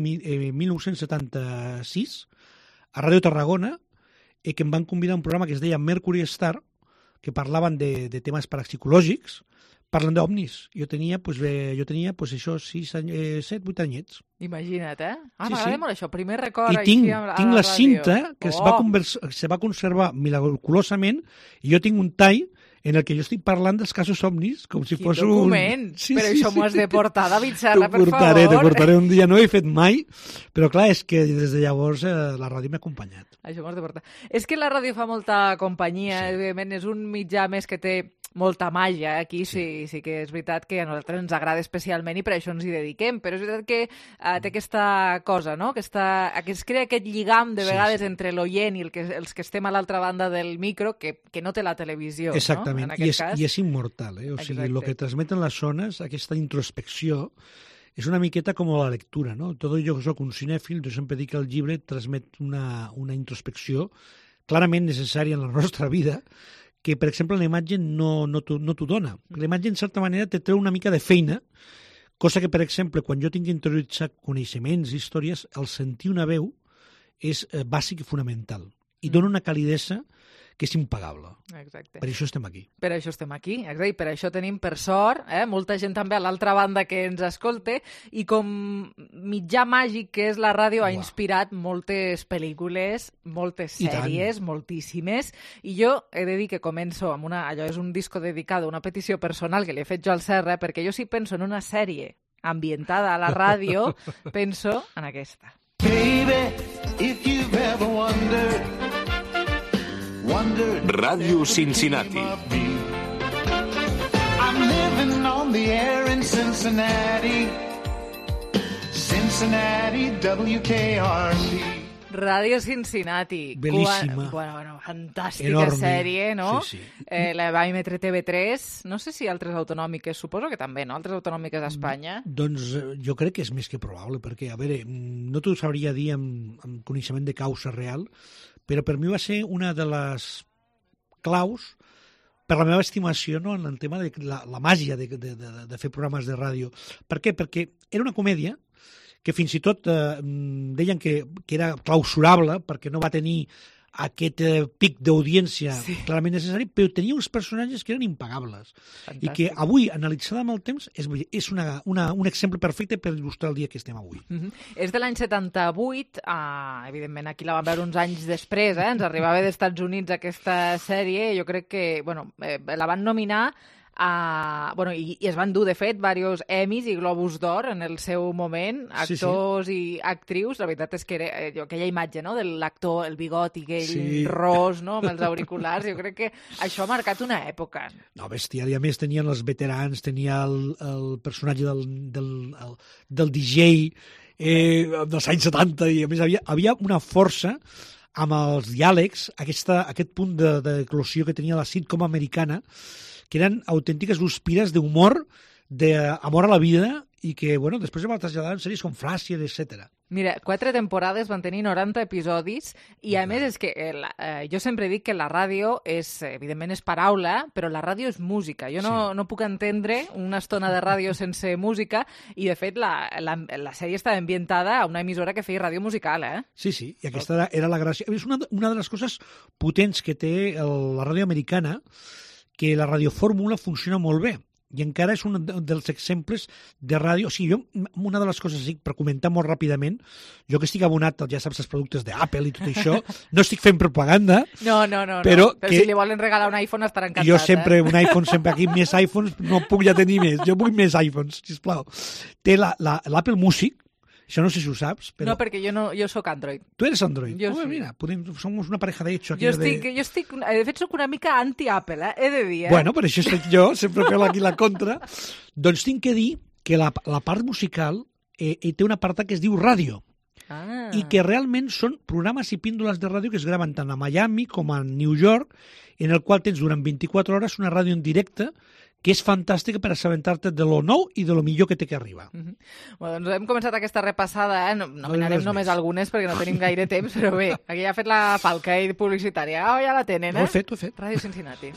1976, a Ràdio Tarragona, que em van convidar a un programa que es deia Mercury Star, que parlaven de temes parapsicològics, parlant d'ovnis. Jo tenia, això, 7-8 anyets. Imagina't, m'agrada molt això, primer record. I tinc la cinta que se va conservar milagrosament, i jo tinc un tall en el que jo estic parlant dels casos ovnis, com si fos un... Quin document! Però això m'ho has de portar, David Serra, per favor. T'ho portaré un dia, no ho he fet mai, però clar, és que des de llavors la ràdio m'ha acompanyat. Això m'ho has de portar. És que la ràdio fa molta companyia, evidentment, és un mitjà més que té molta màgia. Aquí sí que és veritat que a nosaltres ens agrada especialment i per això ens hi dediquem, però és veritat que té aquesta cosa, no? Que es crea aquest lligam de vegades entre l'oient i els que estem a l'altra banda del micro que no té la televisió. Exactament, no? I és immortal, O sigui, el que transmeten les zones, aquesta introspecció, és una miqueta com la lectura, no? Jo soc un cinèfil, jo sempre dic que el llibre transmet una introspecció clarament necessària en la nostra vida, que, per exemple, la imatge no t'ho dona. La imatge, en certa manera, te treu una mica de feina, cosa que, per exemple, quan jo tinc que interioritzar coneixements, històries, el sentir una veu és bàsic i fonamental. I dona una calidesa que és impagable. Exacte. Per això estem aquí. Per això estem aquí, exacte. Per això tenim, per sort, molta gent també a l'altra banda que ens escolte, i com mitjà màgic que és la ràdio ha inspirat moltes pel·lícules, moltes sèries, moltíssimes, i jo he de dir que començo amb allò és un disco dedicat a una petició personal que li he fet jo al Serra, perquè jo si penso en una sèrie ambientada a la ràdio, penso en aquesta. Baby, if you've ever wondered Ràdio Cincinnati. I'm living on the air in Cincinnati, WKRP. Ràdio Cincinnati. Bellíssima. Bueno, fantàstica enorme. Sèrie, no? Sí. La va emetre TV3. No sé si altres autonòmiques, suposo que també, no? Altres autonòmiques d'Espanya. Doncs jo crec que és més que probable, perquè, a veure, no t'ho sabria dir amb coneixement de causa real, però per mi va ser una de les claus per la meva estimació, no?, en el tema de la màgia de fer programes de ràdio. Per què? Perquè era una comèdia que fins i tot deien que era clausurable perquè no va tenir aquest pic d'audiència clarament necessari, però tenia uns personatges que eren impagables. Fantàstic. I que avui, analitzada amb el temps, és un exemple perfecte per il·lustrar el dia que estem avui. És de l'any 78, evidentment aquí la vam veure uns anys després, ens arribava dels Estats Units aquesta sèrie, jo crec que la van nominar i es van dur, de fet, diversos Emmys i Globus d'Or en el seu moment, actors i actrius. La veritat és que era aquella imatge, no?, de l'actor, el bigoti aquell ros, no?, amb els auriculars. Jo crec que això ha marcat una època. No, bèstia, i a més tenien els veterans, tenia el personatge del DJ dels anys 70, i a més havia una força amb els diàlegs, aquest punt d'eclosió que tenia la sitcom americana, que eren autèntiques guspires d'humor, d'amor a la vida, i que, bueno, després va traslladar en sèries com Frasier, etc. Mira, 4 temporades van tenir 90 episodis, i a més és que jo sempre dic que la ràdio evidentment és paraula, però la ràdio és música. Jo no puc entendre una estona de ràdio sense música, i de fet la sèrie estava ambientada a una emissora que feia ràdio musical, Sí, i aquesta era la gràcia. És una de les coses potents que té la ràdio americana, que la radiofórmula funciona molt bé. I encara és un dels exemples de ràdio... O sigui, jo, una de les coses, per comentar molt ràpidament, jo que estic abonat, ja saps, als productes d'Apple i tot això, no estic fent propaganda... No, però si li volen regalar un iPhone estarà encantat. Jo sempre, un iPhone, sempre aquí, més iPhones, no puc ja tenir més. Jo vull més iPhones, sisplau. Té l'Apple Music, això no sé si ho saps, però... No, perquè jo soc Android. Tu eres Android? Jo sí. Mira, somos una pareja de hecho. Jo estic, de fet, soc una mica anti-Apple, he de dir. Bueno, per això estic jo, sempre feu aquí la contra. Doncs tinc que dir que la part musical té una part que es diu ràdio. I que realment són programes i píndoles de ràdio que es graven tant a Miami com a New York, en el qual tens durant 24 hores una ràdio en directe que és fantàstica per assabentar-te de lo nou i de lo millor que té que arribar. Bueno, doncs hem començat aquesta repassada, no nominarem només algunes perquè no tenim gaire temps, però bé, aquí ha fet la falca publicitària. Ja la tenen, Ho he fet. Ràdio Cincinnati.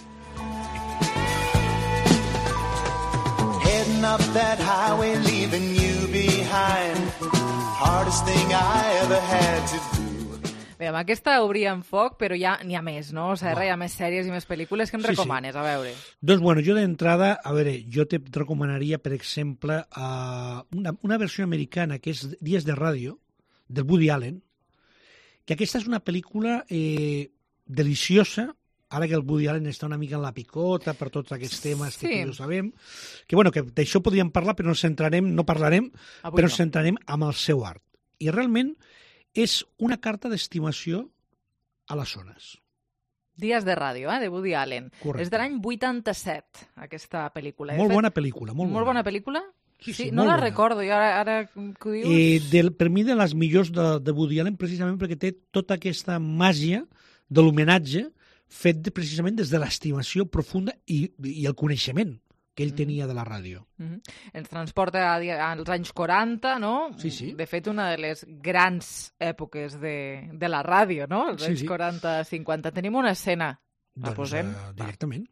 Heading up that highway, leaving you behind. Hardest thing I ever had to do. Bé, amb aquesta obríem foc, però ja n'hi ha més, no? O sigui, hi ha més sèries i més pel·lícules que em recomanes, a veure. Doncs, bueno, jo d'entrada, a veure, jo te recomanaria, per exemple, una versió americana que és Dies de ràdio, del Woody Allen, que aquesta és una pel·lícula deliciosa, ara que el Woody Allen està una mica en la picota per tots aquests temes que tots sabem, que, bueno, que d'això podríem parlar, però no parlarem, però ens centrarem amb el seu art. I realment és una carta d'estimació a les zones. Dies de ràdio, de Woody Allen. Correcte. És de l'any 87, aquesta pel·lícula. Molt bona pel·lícula, molt bona. Molt bona pel·lícula? Sí, no la recordo, i ara que ho dius... Per mi, de les millors de Woody Allen, precisament perquè té tota aquesta màgia de l'homenatge fet precisament des de l'estimació profunda i el coneixement que ell tenia de la ràdio. Ens transporta als anys 40, no? Sí. De fet, una de les grans èpoques de la ràdio, no? Els anys 40-50. Tenim una escena. La posem? Directament.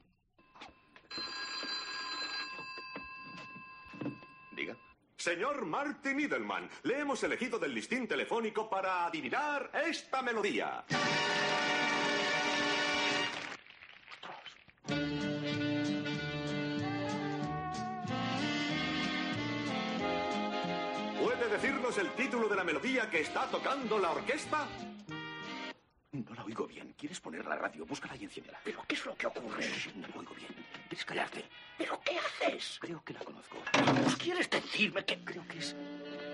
Diga. Señor Martin Edelman, le hemos elegido del listín telefónico para adivinar esta melodía. ¿Puede decirnos el título de la melodía que está tocando la orquesta? No la oigo bien. ¿Quieres poner la radio? Búscala y enciéndela. ¿Pero qué es lo que ocurre? No la oigo bien. ¿Quieres callarte? ¿Pero qué haces? Creo que la conozco. Vamos, ¿quieres decirme que...? Creo que es...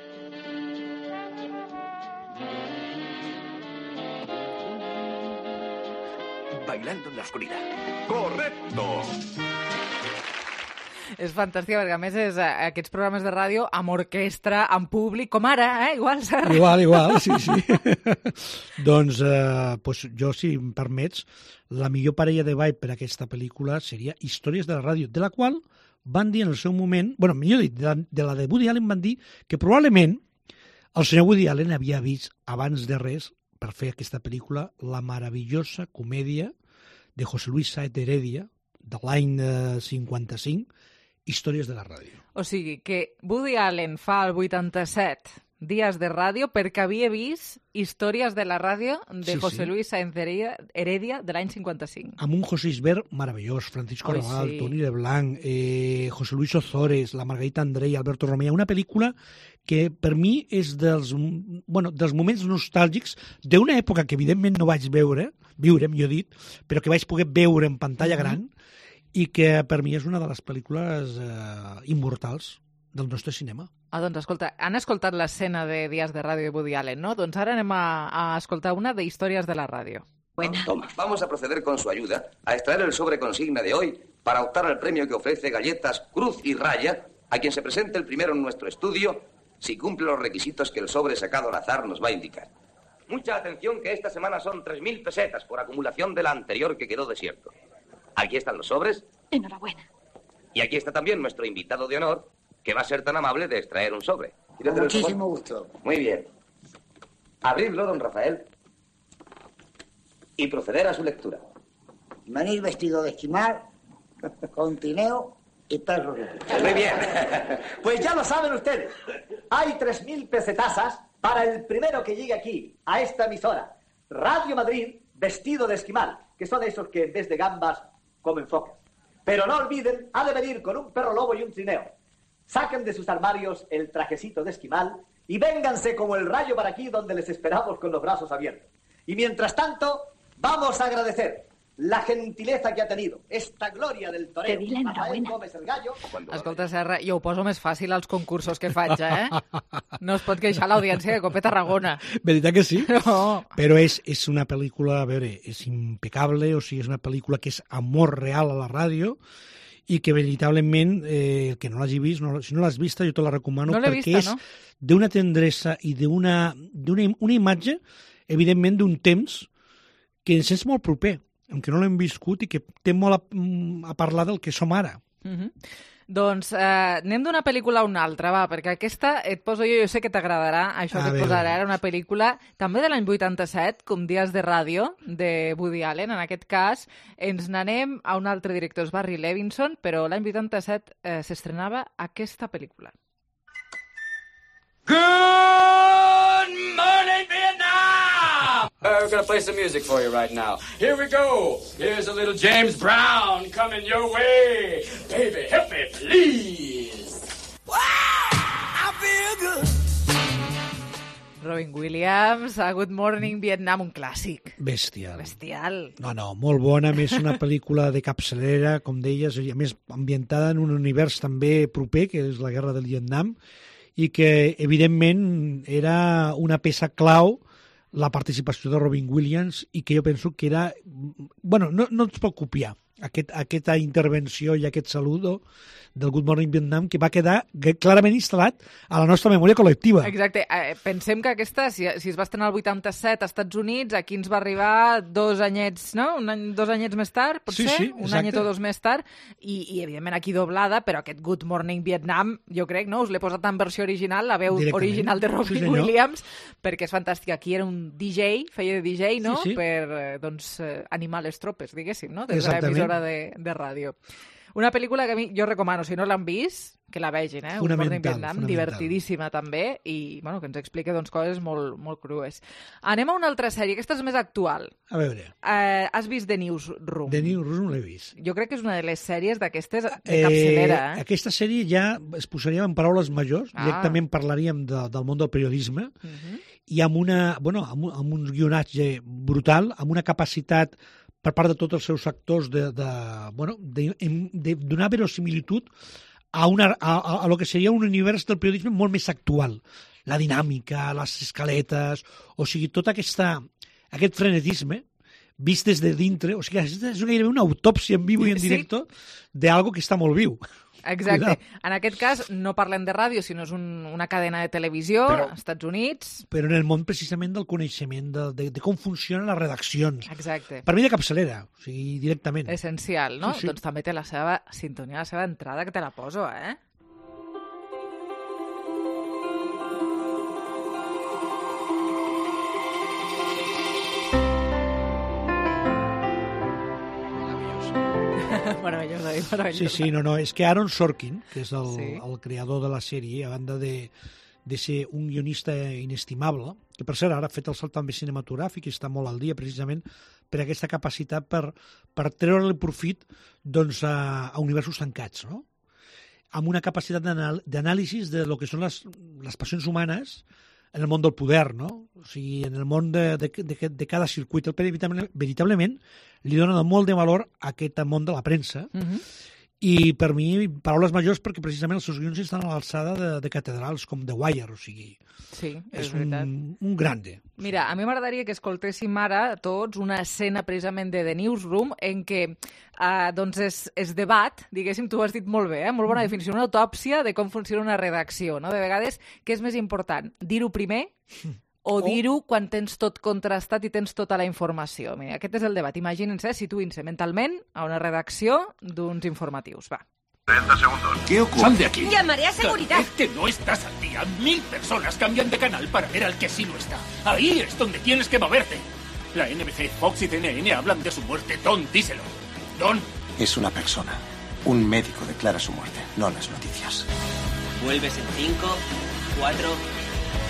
Bailando en la oscuridad. ¡Correcto! És fantàstic, perquè a més és aquests programes de ràdio amb orquestra, amb públic, com ara, igual. Igual, sí. Doncs jo, si em permets, la millor parella de ball per a aquesta pel·lícula seria Històries de la ràdio, de la qual van dir en el seu moment, bueno, millor dit, de la de Woody Allen van dir que probablement el senyor Woody Allen havia vist abans de res, per fer aquesta pel·lícula, la meravellosa comèdia de José Luis Sáez de Heredia, de l'any 55, Històries de la ràdio. O sigui, que Woody Allen fa el 87 Dies de ràdio perquè havia vist Històries de la ràdio de José Luis Sáenz Heredia de l'any 55. Amb un José Isbert meravellós, Francisco Raval, Toni Leblanc, José Luis Ozores, la Margarita Andrei, Alberto Romea, una pel·lícula que per mi és dels moments nostàlgics d'una època que evidentment no vaig viure, millor dit, però que vaig poder veure en pantalla gran i que per mi és una de les pel·lícules immortals del nostre cinema. Doncs escolta, han escoltat l'escena de Dies de ràdio de Woody Allen, ¿no? Doncs ara anem a escoltar una de Històries de la ràdio. Bueno. Toma, vamos a proceder con su ayuda a extraer el sobre consigna de hoy para optar al premio que ofrece Galletas Cruz y Raya a quien se presente el primero en nuestro estudio si cumple los requisitos que el sobre sacado al azar nos va a indicar. Mucha atención que esta semana son 3.000 pesetas por acumulación de la anterior que quedó desierto. Aquí están los sobres. Enhorabuena. Y aquí está también nuestro invitado de honor, que va a ser tan amable de extraer un sobre. Con muchísimo gusto. Muy bien. Abridlo, don Rafael, y proceder a su lectura. Venir vestido de esquimal, con tineo y perro. Muy bien. Pues ya lo saben ustedes. Hay 3.000 pesetasas para el primero que llegue aquí, a esta emisora. Radio Madrid, vestido de esquimal, que son esos que en vez de gambas comen focas. Pero no olviden, ha de venir con un perro lobo y un trineo. Saquen de sus armarios el trajecito de esquimal y vénganse como el rayo para aquí, donde les esperamos con los brazos abiertos. Y mientras tanto, vamos a agradecer la gentileza que ha tenido esta gloria del torero. Te di la Rafael enhorabuena. Gómez el Gallo. Escolta, Serra, jo ho poso més fàcil als concursos que faig, eh? No es pot queixar l'audiència de Cope Tarragona. Veritat que sí? No. Però és una pel·lícula, a veure, és impecable, o sigui, és una pel·lícula que és amor real a la ràdio i que veritablement, que no l'hagi vist, si no l'has vista, jo te la recomano, no perquè vista, és no? d'una tendresa i d'una imatge, evidentment, d'un temps que ens sents molt proper, aunque no l'hem viscut i que té molt a parlar del que som ara. Doncs anem d'una pel·lícula a una altra, va, perquè aquesta et poso jo sé que t'agradarà, això que et posaré ara, una pel·lícula també de l'any 87, com Dies de ràdio, de Woody Allen. En aquest cas, ens n'anem a un altre director, és Barry Levinson, però l'any 87 s'estrenava aquesta pel·lícula. Good morning, Vietnam! We're going to play some music for you right now. Here we go. Here's a little James Brown coming your way. Baby, help me, please. Wow! I feel good. Robin Williams, a Good Morning Vietnam, un clàssic. Bestial. No, molt bona, a més una pel·lícula de capçalera, com deies, i a més ambientada en un univers també proper, que és la guerra del Vietnam, i que, evidentment, era una peça clau la participació de Robin Williams i que jo penso que era... Bueno, no ens pot copiar aquesta intervenció i aquest saludo del Good Morning Vietnam, que va quedar clarament instal·lat a la nostra memòria col·lectiva. Exacte. Pensem que aquesta, si es va estrenar el 87 als Estats Units, aquí ens va arribar 2 anyets, no? 2 anyets més tard, potser? Sí, un anyet o 2 més tard, i evidentment aquí doblada, però aquest Good Morning Vietnam, jo crec, no? Us l'he posat en versió original, la veu original de Robin Williams, perquè és fantàstic. Aquí era un DJ, feia de DJ, no? Sí. Per, animar les tropes, diguéssim, no? Des de l'emissora de ràdio. Una pel·lícula que a mi jo recomano, si no l'han vist, que la vegin, eh? Un Morning Vietnam, divertidíssima també, i bueno, que ens explica coses molt, molt crues. Anem a una altra sèrie, aquesta és més actual. A veure. Has vist The Newsroom? The Newsroom l'he vist. Jo crec que és una de les sèries d'aquestes de capçalera. Aquesta sèrie ja es posaria en paraules majors, directament parlaríem del món del periodisme, i amb un guionatge brutal, amb una capacitat per part de tots els seus actors de donar verosimilitud a lo que seria un univers del periodisme molt més actual. La dinàmica, les escaletes, o sigui, tot aquest frenetisme vist des de dintre, o sigui, és gairebé una autòpsia en viu i en directe d'algo que està molt viu. Exacte. En aquest cas no parlem de ràdio, sinó és una cadena de televisió als Estats Units. Però en el món precisament del coneixement, de com funcionen les redaccions. Exacte. Per mi de capçalera, o sigui, directament. Essencial, no? Sí. Doncs també té la seva sintonia, la seva entrada, que te la poso, eh? Meravellosa. Sí, no, és que Aaron Sorkin, que és el creador de la sèrie, a banda de ser un guionista inestimable, que per cert ara ha fet el salt també cinematogràfic i està molt al dia precisament per aquesta capacitat per treure-li profit a universos tancats, no? Amb una capacitat d'anàlisi de lo que són les passions humanes en el món del poder, no? O sigui, en el món de cada circuit. Veritablement li dona molt de valor a aquest món de la premsa i per mi, paraules majors, perquè precisament els seus guions estan a l'alçada de catedrals com The Wire, o sigui... Sí, és un grande. Mira, a mi m'agradaria que escoltéssim ara tots una escena precisament de The Newsroom en què es debat, diguéssim, tu ho has dit molt bé, molt bona definició, una autòpsia de com funciona una redacció, no? De vegades, què és més important? Dir-ho primer o dir-ho quan tens tot contrastat i tens tota la informació? Mira, aquest és el debat. Imagínense, situïn-se mentalment a una redacció d'uns informatius. Va. 30 segundos. ¿Qué ocurre? Sal de aquí. Llamaré a seguridad. Es que no estás al día. 1000 personas cambian de canal para ver al que sí no está. Ahí es donde tienes que moverte. La NBC, Fox y CNN hablan de su muerte. Don, díselo. Don. Es una persona. Un médico declara su muerte, no las noticias. Vuelves en 5, 4,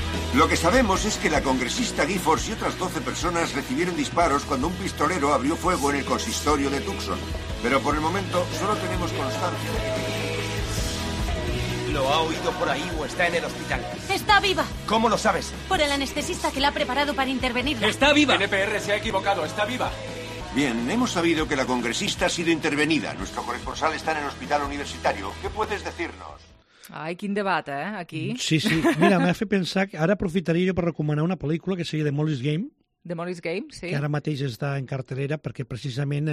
Lo que sabemos es que la congresista Gifford y otras 12 personas recibieron disparos cuando un pistolero abrió fuego en el consistorio de Tucson. Pero por el momento solo tenemos constancia de que... ¿Lo ha oído por ahí o está en el hospital? ¡Está viva! ¿Cómo lo sabes? Por el anestesista que la ha preparado para intervenir. ¡Está viva! NPR se ha equivocado, está viva. Bien, hemos sabido que la congresista ha sido intervenida. Nuestro corresponsal está en el hospital universitario. ¿Qué puedes decirnos? Ai, quin debat, aquí. Sí. Mira, m'ha fet pensar que ara aprofitaria jo per recomanar una pel·lícula que seria The Molly's Game. The Molly's Game, sí. Que ara mateix està en cartelera perquè precisament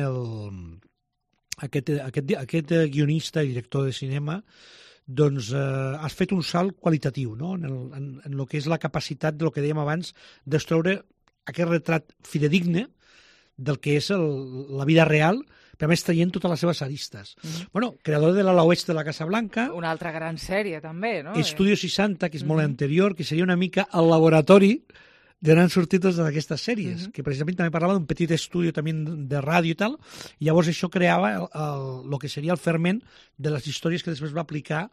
aquest guionista i director de cinema doncs has fet un salt qualitatiu, no? en el que és la capacitat del que dèiem abans d'extreure aquest retrat fidedigne del que és la vida real, però a més traient totes les seves aristes. Bueno, creador de l'Ala Oest de la Casa Blanca. Una altra gran sèrie, també, no? Estudio 60, que és molt anterior, que seria una mica el laboratori d'on han sortit totes aquestes sèries, que precisament també parlava d'un petit estudi també de ràdio i tal, i llavors això creava el que seria el ferment de les històries que després va aplicar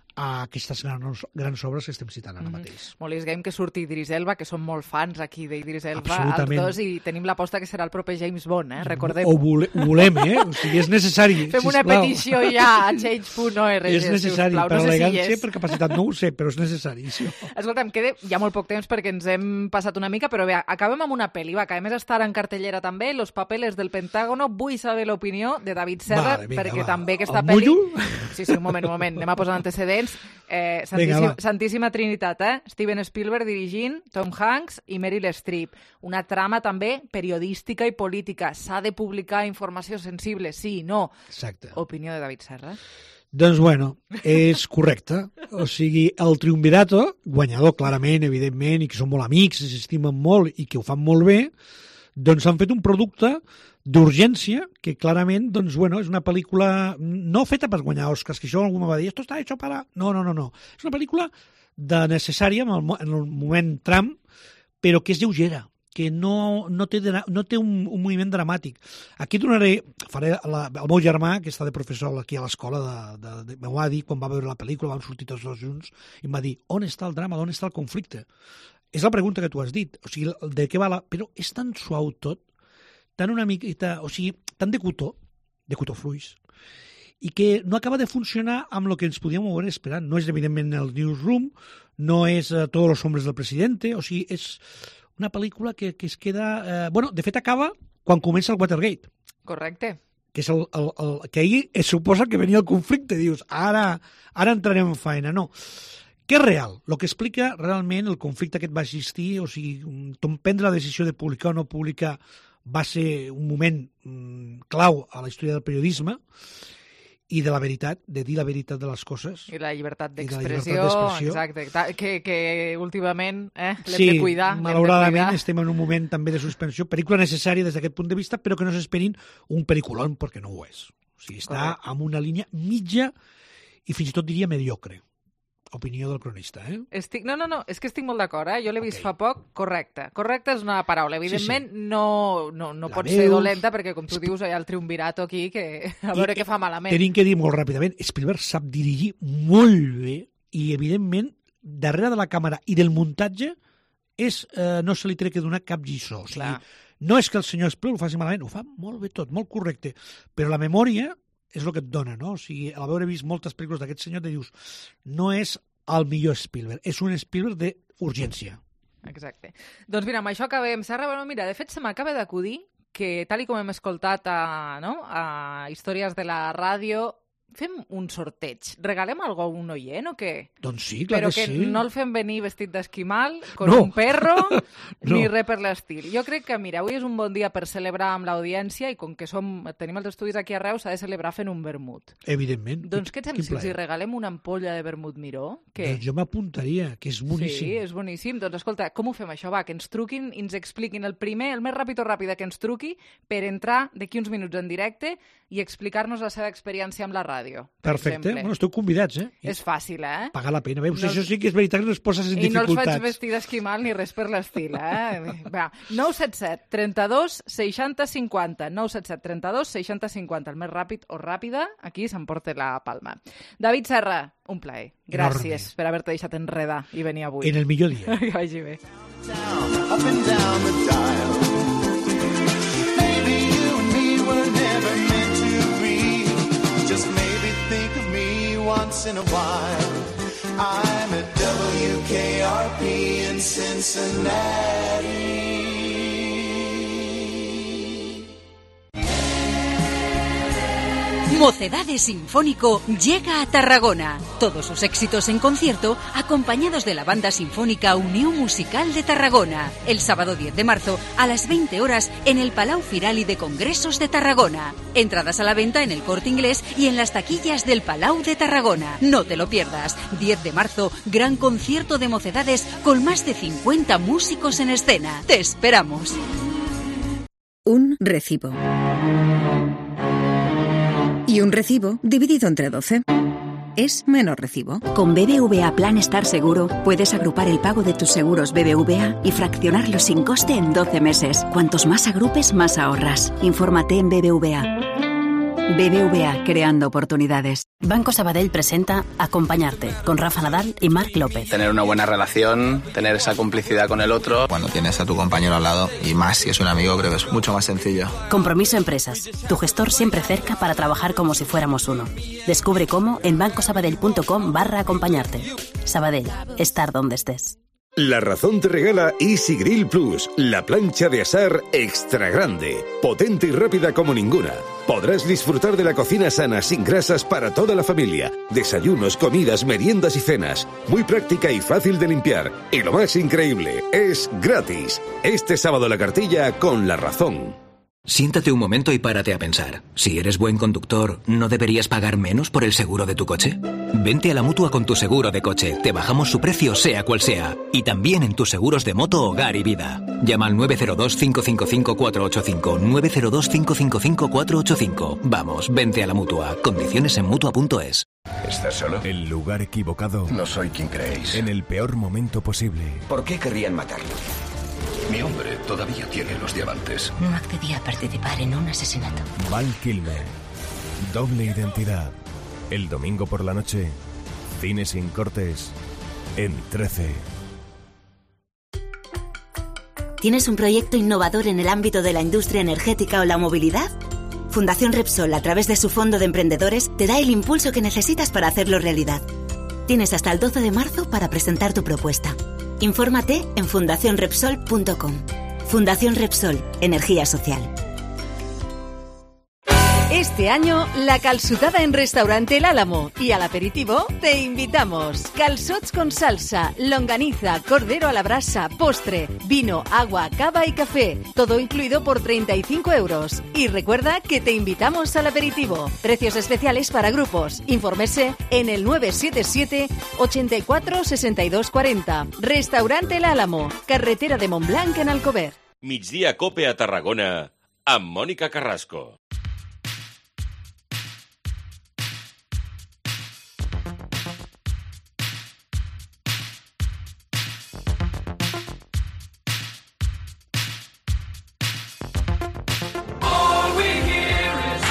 a aquestes grans obres que estem citant ara mateix. Molly's Game, que surti Idris Elba, que som molt fans aquí d'Idris Elba, els dos, i tenim l'aposta que serà el proper James Bond, recordem-ho. Ho volem, O sigui, és necessari. Fem una petició ja a change.org, és necessari, sisplau. per No sé elegància, si és. per capacitat, no ho sé, però és necessari. Sí. Escolta'm, queda ja molt poc temps perquè ens hem passat una mica, però bé, acabem amb una pel·li, que a més estarà en cartellera també, Los papeles del Pentágono. Vull saber l'opinió de David Serra, perquè també aquesta pel·li... Sí, un moment, anem a posar antecedents. Santíssima Trinitat, Steven Spielberg dirigint, Tom Hanks i Meryl Streep. Una trama també periodística i política. S'ha de publicar informació sensible, sí, no. Exacte. Opinió de David Serra. Doncs bueno, és correcte. O sigui, el triumvirato, guanyador clarament, evidentment, i que són molt amics, s'estimen molt i que ho fan molt bé, doncs han fet un producte d'urgència, que clarament, doncs, bueno, és una pel·lícula no feta per guanyar Oscars, que això algú me va dir, esto está hecho para... No. És una pel·lícula necessària en el moment Trump, però que és lleugera, que no té un moviment dramàtic. Aquí faré el meu germà, que està de professor aquí a l'escola, m'ho va dir quan va veure la pel·lícula, vam sortir tots dos junts, i em va dir, on està el drama, on està el conflicte? És la pregunta que tu has dit, o sigui, de què va però és tan suau tot, tan una miqueta, o sigui, tan de cotó fluix, i que no acaba de funcionar amb el que ens podíem haver esperant. No és, evidentment, el Newsroom, no és Todos los hombres del presidente, o sigui, és una pel·lícula que es queda... de fet, acaba quan comença el Watergate. Correcte. Que és que ahir es suposa que venia el conflicte, dius, ara entrarem en feina. No. Que és real, el que explica realment el conflicte que va existir, o sigui, prendre la decisió de publicar o no publicar va ser un moment clau a la història del periodisme i de la veritat, de dir la veritat de les coses. I la llibertat d'expressió, exacte, que últimament l'hem de cuidar. Sí, malauradament estem en un moment també de suspensió, pel·lícula necessària des d'aquest punt de vista, però que no s'esperin un pel·liculón, perquè no ho és. O sigui, està en una línia mitja i fins i tot diria mediocre. Opinió del cronista, No, és que estic molt d'acord, Jo l'he vist fa poc, correcte. Correcte és una paraula. Evidentment, no pot ser dolenta, perquè, com tu dius, hi ha el triumvirato aquí, que a veure què fa malament. Tenim que dir molt ràpidament, Spielberg sap dirigir molt bé i, evidentment, darrere de la càmera i del muntatge no se li té que donar cap lliçó. O sigui, no és que el senyor Spielberg ho faci malament, ho fa molt bé tot, molt correcte, però la memòria és el que et dona, no? O sigui, al haver vist moltes pel·lícules d'aquest senyor, te dius, no és el millor Spielberg, és un Spielberg d'urgència. Exacte. Doncs mira, amb això acabem. Serra, mira, de fet se m'acaba d'acudir que, tal com hem escoltat a històries de la ràdio, fem un sorteig. Regalem alguna cosa a un oient o què? Doncs sí, clar però que sí. Però que no el fem venir vestit d'esquimal, con un perro, ni res per l'estil. Jo crec que, mira, avui és un bon dia per celebrar amb l'audiència i com que tenim els estudis aquí a Reus, s'ha de celebrar fent un vermut. Evidentment. Doncs què et sembla si regalem una ampolla de vermut Miró? Doncs jo m'apuntaria, que és boníssim. Sí, és boníssim. Doncs escolta, com ho fem això? Va, que ens truquin i ens expliquin el més ràpid que ens truqui per entrar d'aquí uns minuts en directe i explicar-nos la seva experiència amb la ràdio. ràdio. Perfecte. Bueno, esteu convidats, És fàcil, Pagar la pena. Veus, això sí que és veritat que no es poses en dificultats. I no els faig vestir d'esquimal ni res per l'estil, Va, 977 32 60 50. 977 32 60 50. El més ràpid o ràpida, aquí s'emporta la palma. David Serra, un plaer. Gràcies per haver-te deixat enredar i venir avui. En el millor dia. Que vagi bé. Up and down the dial. Maybe you and me were never meant to be. Just maybe think of me once in a while. I'm at WKRP in Cincinnati. Mocedades Sinfónico llega a Tarragona. Todos sus éxitos en concierto, acompañados de la Banda Sinfónica Unión Musical de Tarragona. El sábado 10 de marzo, a las 20 horas, en el Palau Firali de Congresos de Tarragona. Entradas a la venta en el Corte Inglés y en las taquillas del Palau de Tarragona. No te lo pierdas. 10 de marzo, gran concierto de Mocedades con más de 50 músicos en escena. Te esperamos. Un recibo. Y un recibo dividido entre 12 es menos recibo. Con BBVA Plan Estar Seguro puedes agrupar el pago de tus seguros BBVA y fraccionarlo sin coste en 12 meses. Cuantos más agrupes, más ahorras. Infórmate en BBVA. BBVA, creando oportunidades. Banco Sabadell presenta Acompañarte, con Rafa Nadal y Marc López. Tener una buena relación, tener esa complicidad con el otro. Cuando tienes a tu compañero al lado, y más si es un amigo, creo que es mucho más sencillo. Compromiso Empresas, tu gestor siempre cerca para trabajar como si fuéramos uno. Descubre cómo en bancosabadell.com/acompañarte. Sabadell, estar donde estés. La Razón te regala Easy Grill Plus, la plancha de asar extra grande, potente y rápida como ninguna. Podrás disfrutar de la cocina sana, sin grasas, para toda la familia. Desayunos, comidas, meriendas y cenas. Muy práctica y fácil de limpiar. Y lo más increíble, es gratis. Este sábado la cartilla con La Razón. Siéntate un momento y párate a pensar. Si eres buen conductor, ¿no deberías pagar menos por el seguro de tu coche? Vente a la Mutua con tu seguro de coche. Te bajamos su precio sea cual sea. Y también en tus seguros de moto, hogar y vida. Llama al 902-555-485. 902-555-485. Vamos, vente a la Mutua. Condiciones en Mutua.es. ¿Estás solo? El lugar equivocado. No soy quien creéis. En el peor momento posible. ¿Por qué querrían matarlo? Mi hombre todavía tiene los diamantes. No accedí a participar en un asesinato. Val Kilmer. Doble identidad. El domingo por la noche. Cine sin cortes. En 13. ¿Tienes un proyecto innovador en el ámbito de la industria energética o la movilidad? Fundación Repsol, a través de su fondo de emprendedores, te da el impulso que necesitas para hacerlo realidad. Tienes hasta el 12 de marzo para presentar tu propuesta. Infórmate en fundacionrepsol.com. Fundación Repsol, energía social. Este año, la calçotada en Restaurante El Álamo y al aperitivo te invitamos. Calçots con salsa, longaniza, cordero a la brasa, postre, vino, agua, cava y café. Todo incluido por 35 euros. Y recuerda que te invitamos al aperitivo. Precios especiales para grupos. Infórmese en el 977 84 62 40. Restaurante El Álamo, carretera de Montblanc en Alcover. Migdia Cope a Tarragona amb Mònica Carrasco. Hear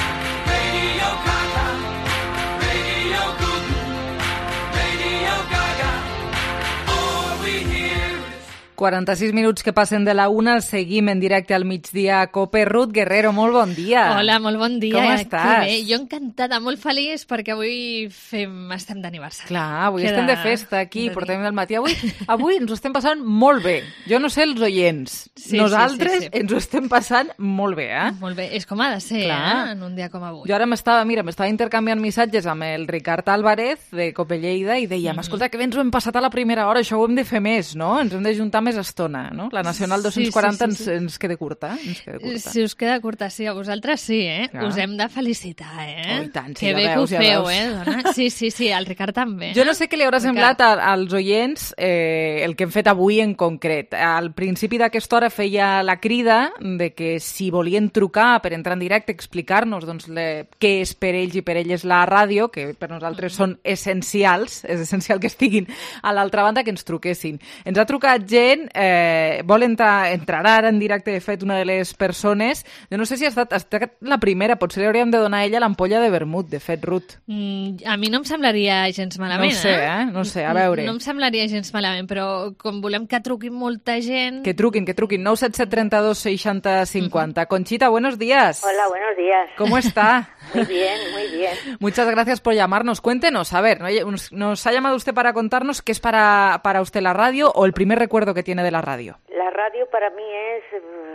46 minuts que passen de la 1, seguim en directe al migdia a COPE. Ruth Guerrero, molt bon dia. Hola, molt bon dia. Com estàs? Bé, jo encantada, molt feliç, perquè avui estem d'aniversari. Clar, avui estem de festa aquí, portem el matí. Avui ens ho estem passant molt bé. Jo no sé els oients. Sí, Nosaltres sí. ens ho estem passant molt bé, eh? Molt bé, és com ha de ser, en un dia com avui. Jo ara m'estava intercanviant missatges amb el Ricard Álvarez de COPE Lleida i deia, escolta, que bé ens ho hem passat a la primera hora, això ho hem de fer més, no? Ens hem de juntar més més estona, no? La Nacional 240 ens queda curta, Si us queda curta, sí, a vosaltres sí, Us hem de felicitar, Oh, i tant, sí, que bé veus, que ho feu, dona? Sí, el Ricard també. Jo no sé què li haurà semblat als oients el que hem fet avui en concret. Al principi d'aquesta hora feia la crida de que si volien trucar per entrar en directe, explicar-nos doncs, què és per ells i per elles la ràdio, que per nosaltres són essencials, és essencial que estiguin a l'altra banda, que ens truquessin. Ens ha trucat gent, vol entrar ara en directe, de fet, una de les persones. Jo no sé si ha estat la primera, potser li hauríem de donar a ella l'ampolla de vermut, de fet, Ruth. A mi no em semblaria gens malament, No sé, a veure. No em semblaria gens malament, però com volem que truquin molta gent... Que truquin. 977 32 60 50. Conchita, buenos días. Hola, buenos días. ¿Cómo está? Muy bien, muy bien. Muchas gracias por llamarnos. Cuéntenos, a ver, ¿nos ha llamado usted para contarnos qué es para usted la radio o el primer recuerdo que tiene de la radio? La radio para mí es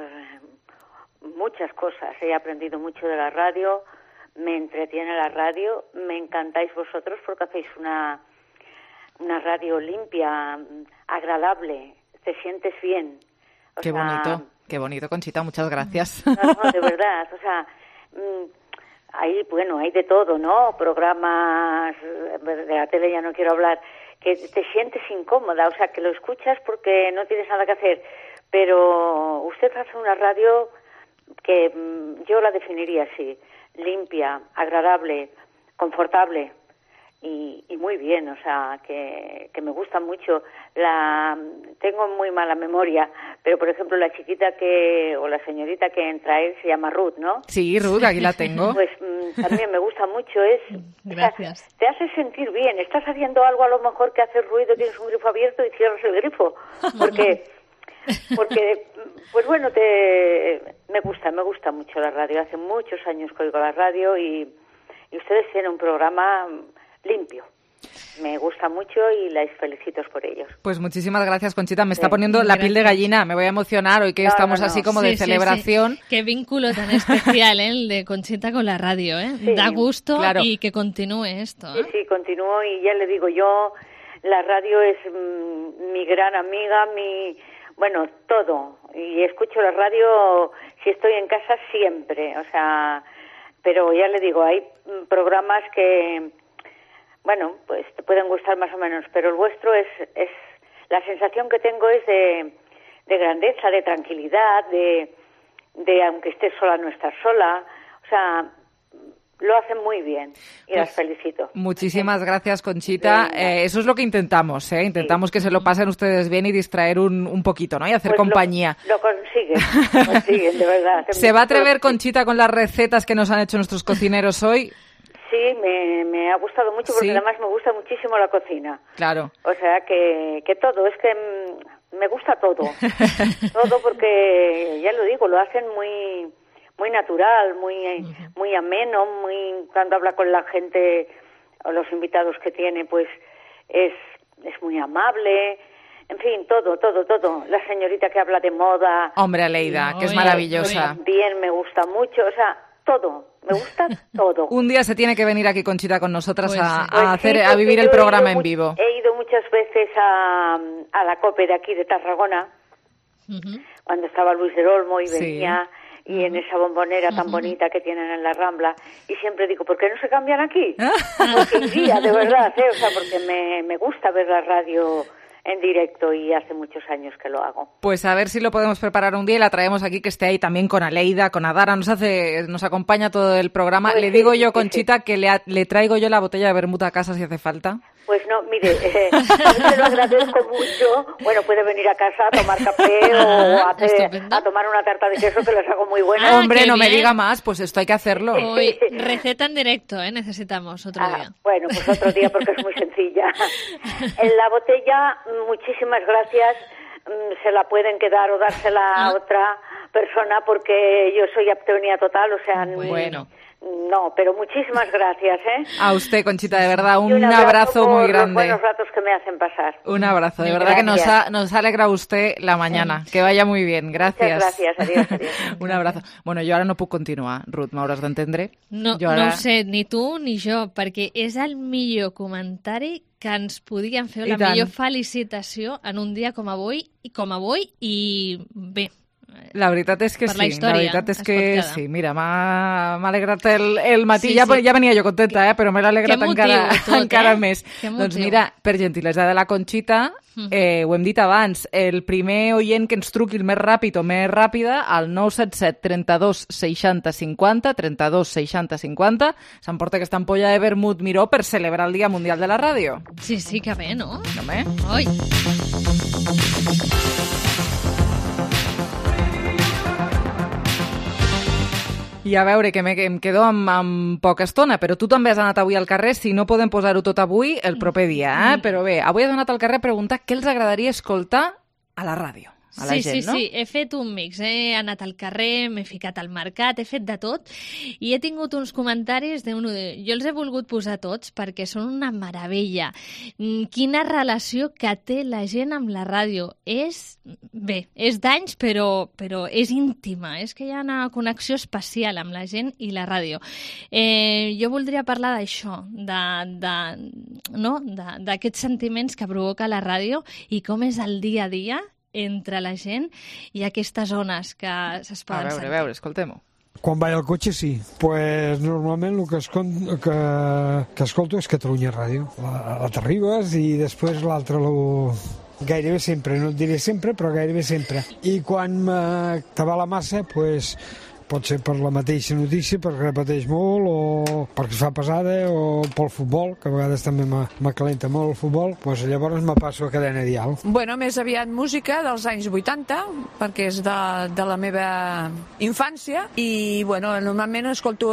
muchas cosas. He aprendido mucho de la radio, me entretiene la radio, me encantáis vosotros porque hacéis una radio limpia, agradable, te sientes bien. Qué bonito, Conchita, muchas gracias. No, de verdad, o sea, hay de todo, ¿no? Programas de la tele, ya no quiero hablar, que te sientes incómoda, o sea, que lo escuchas porque no tienes nada que hacer, pero usted hace una radio que yo la definiría así, limpia, agradable, confortable y muy bien, o sea, que me gusta mucho. Tengo muy mala memoria, pero por ejemplo la la señorita que entra él se llama Ruth, ¿no? Sí, Ruth, aquí la tengo. Pues también me gusta mucho, Gracias. O sea, te hace sentir bien, estás haciendo algo a lo mejor que hace ruido, tienes un grifo abierto y cierras el grifo, porque pues bueno, me gusta mucho la radio, hace muchos años que oigo la radio y ustedes tienen un programa limpio. Me gusta mucho y les felicito por ellos. Pues muchísimas gracias, Conchita. Me está poniendo la piel de gallina. Me voy a emocionar hoy que estamos así como de celebración. Sí. Qué vínculo tan especial, el de Conchita con la radio, Sí, da gusto, claro. Y que continúe esto. Sí, continúo y ya le digo yo, la radio es mi gran amiga, todo. Y escucho la radio si estoy en casa siempre, o sea, pero ya le digo, hay programas que pues te pueden gustar más o menos, pero el vuestro es la sensación que tengo es de grandeza, de tranquilidad, de aunque estés sola no estás sola, o sea, lo hacen muy bien y las felicito. Muchísimas gracias, Conchita. Eso es lo que intentamos, intentamos que se lo pasen ustedes bien y distraer un poquito, ¿no? Y hacer compañía. Lo consiguen, de verdad. ¿Se va a atrever, Conchita, con las recetas que nos han hecho nuestros cocineros hoy? Sí, me ha gustado mucho porque además me gusta muchísimo la cocina. Claro. O sea, que todo, es que me gusta todo. Todo porque, ya lo digo, lo hacen muy natural, muy ameno, cuando habla con la gente o los invitados que tiene, pues es muy amable. En fin, todo. La señorita que habla de moda. Hombre, Aleida, que es maravillosa. Bien, me gusta mucho, o sea, todo. Me gusta todo. Un día se tiene que venir aquí, Conchita, con nosotras a vivir el programa en vivo. He ido muchas veces a la COPE de aquí de Tarragona, cuando estaba Luis del Olmo y venía, y en esa bombonera tan bonita que tienen en la Rambla, y siempre digo, ¿por qué no se cambian aquí? Porque iría, de verdad, o sea, porque me gusta ver la radio en directo y hace muchos años que lo hago. Pues a ver si lo podemos preparar un día y la traemos aquí, que esté ahí también con Aleida, con Adara, nos acompaña todo el programa. Pues le digo yo, Conchita, que le traigo yo la botella de vermut a casa si hace falta. Pues no, mire, yo se lo agradezco mucho. Bueno, puede venir a casa a tomar café o a tomar una tarta de queso que les hago muy buena. Hombre, no me diga más, pues esto hay que hacerlo. Hoy, receta en directo, necesitamos otro día. Bueno, pues otro día porque es muy sencilla. En la botella, muchísimas gracias. Se la pueden quedar o dársela a otra persona porque yo soy abstemia total, o sea, bueno. No, pero muchísimas gracias, ¿eh? A usted, Conchita, de verdad, un abrazo muy grande. Los buenos ratos que me hacen pasar. Un abrazo, de verdad que nos alegra usted la mañana. Que vaya muy bien, gracias. Muchas gracias, adiós. Un abrazo. Bueno, jo ara no puc continuar, Ruth, m'hauràs d'entendre. No ho sé, ni tu ni jo, perquè és el millor comentari que ens podien fer, la millor felicitació en un dia com avui i bé. La veritat és que sí, la veritat és que sí. Mira, m'ha alegrat el matí, ja venia jo contenta, però me l'ha alegrat encara més. Doncs mira, per gentilesa de la Conxita, ho hem dit abans, el primer oient que ens truqui el més ràpid o més ràpida al 977 32 60 50, 32 60 50, s'emporta aquesta ampolla de vermut Miró per celebrar el Dia Mundial de la Ràdio. Sí, que bé, no? No bé? Oi! I a veure, que em quedo amb poca estona, però tu també has anat avui al carrer, si no podem posar-ho tot avui, el proper dia, Però bé, avui has anat al carrer a preguntar què els agradaria escoltar a la ràdio. A la gent, no? Sí, he fet un mix, he anat al carrer, m'he ficat al mercat, he fet de tot i he tingut uns comentaris jo els he volgut posar tots perquè són una meravella. Quina relació que té la gent amb la ràdio. És d'anys, però és íntima, és que hi ha una connexió especial amb la gent i la ràdio. Jo voldria parlar d'això, d'aquests sentiments que provoca la ràdio i com és el dia a dia entre la gent i aquestes ones que es poden sentir. A veure, escoltem-ho. Quan vaig al cotxe, sí. Pues normalment el que escolto és Catalunya Ràdio. La t'arribes i després l'altre gairebé sempre, no et diré sempre, però gairebé sempre. I quan t'avala massa, pues pot ser per la mateixa notícia, perquè repeteix molt, o perquè es fa pesada, o pel futbol, que a vegades també m'acalenta molt el futbol, doncs llavors me passo a cadena dial. Bueno, més aviat música dels anys 80, perquè és de la meva infància, i bueno, normalment escolto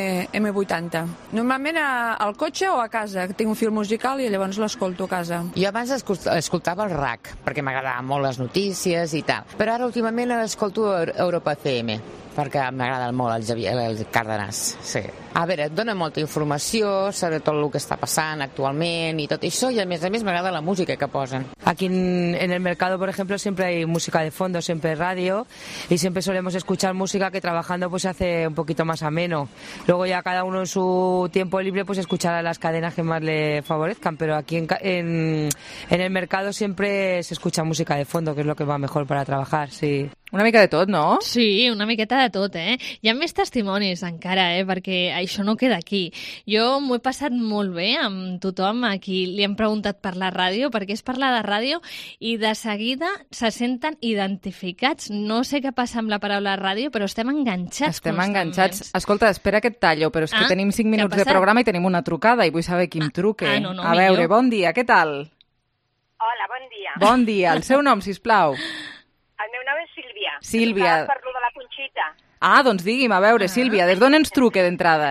M80. Normalment al cotxe o a casa, tinc un fil musical i llavors l'escolto a casa. Jo abans escoltava el RAC, perquè m'agradaven molt les notícies i tal, però ara últimament escolto Europa FM, perquè m'agrada molt el Cárdenas, sí. A veure, et dona molta informació sobre tot el que está pasando actualment y todo eso, y a més m'agrada la música que posen. Aquí en el mercado, por ejemplo, siempre hay música de fondo, siempre radio, y siempre solemos escuchar música que trabajando pues se hace un poquito más ameno. Luego ya cada uno en su tiempo libre pues escuchará las cadenas que más le favorezcan, pero aquí en el mercado siempre se escucha música de fondo, que es lo que va mejor para trabajar, sí. Una mica de tot, no? Sí, una miqueta de tot, Hi ha més testimonis encara, perquè això no queda aquí. Jo m'ho he passat molt bé amb tothom a qui li hem preguntat per la ràdio, perquè és parlar de ràdio i de seguida se senten identificats. No sé què passa amb la paraula ràdio, però estem enganxats. Estem enganxats. Escolta, espera que et tallo, però és que tenim 5 minuts de programa i tenim una trucada i vull saber qui em truque. A veure, bon dia, què tal? Hola, bon dia. Bon dia, el seu nom, sisplau. El meu nom és Sílvia. Sílvia. Parlo de la Conxita. Ah, doncs digui'm, a veure, Sílvia, des d'on ens truque d'entrada?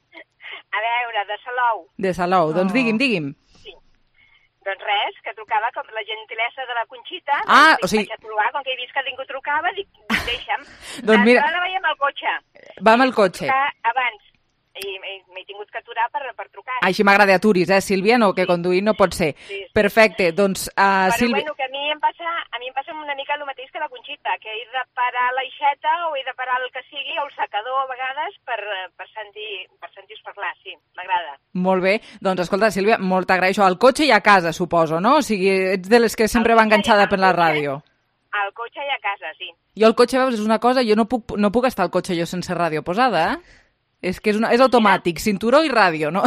A veure, de Salou. De Salou, doncs digui'm. Sí. Doncs res, que trucava com la gentilesa de la Conxita. O sigui... Vaig a trobar, com que he vist que ningú trucava, dic, deixa'm. Doncs mira... Ara veiem el cotxe. Va amb el cotxe. Abans. I m'he tingut que aturar per trucar. Així m'agrada aturis, Sílvia? No, que conduir no pot ser. Sí. Perfecte, doncs... Però Sílvia... bueno, que a mi em passa una mica el mateix que la Conxita, que he de parar l'aixeta o he de parar el que sigui, o el secador a vegades, per sentir-os parlar, sí, m'agrada. Molt bé, doncs escolta, Sílvia, molt t'agraeixo al cotxe i a casa, suposo, no? O sigui, ets de les que sempre va enganxada per la ràdio. Al cotxe i a casa, sí. Jo el cotxe, veus, és una cosa, jo no puc estar al cotxe jo sense ràdio posada, És que és automàtic, cinturó i ràdio, no?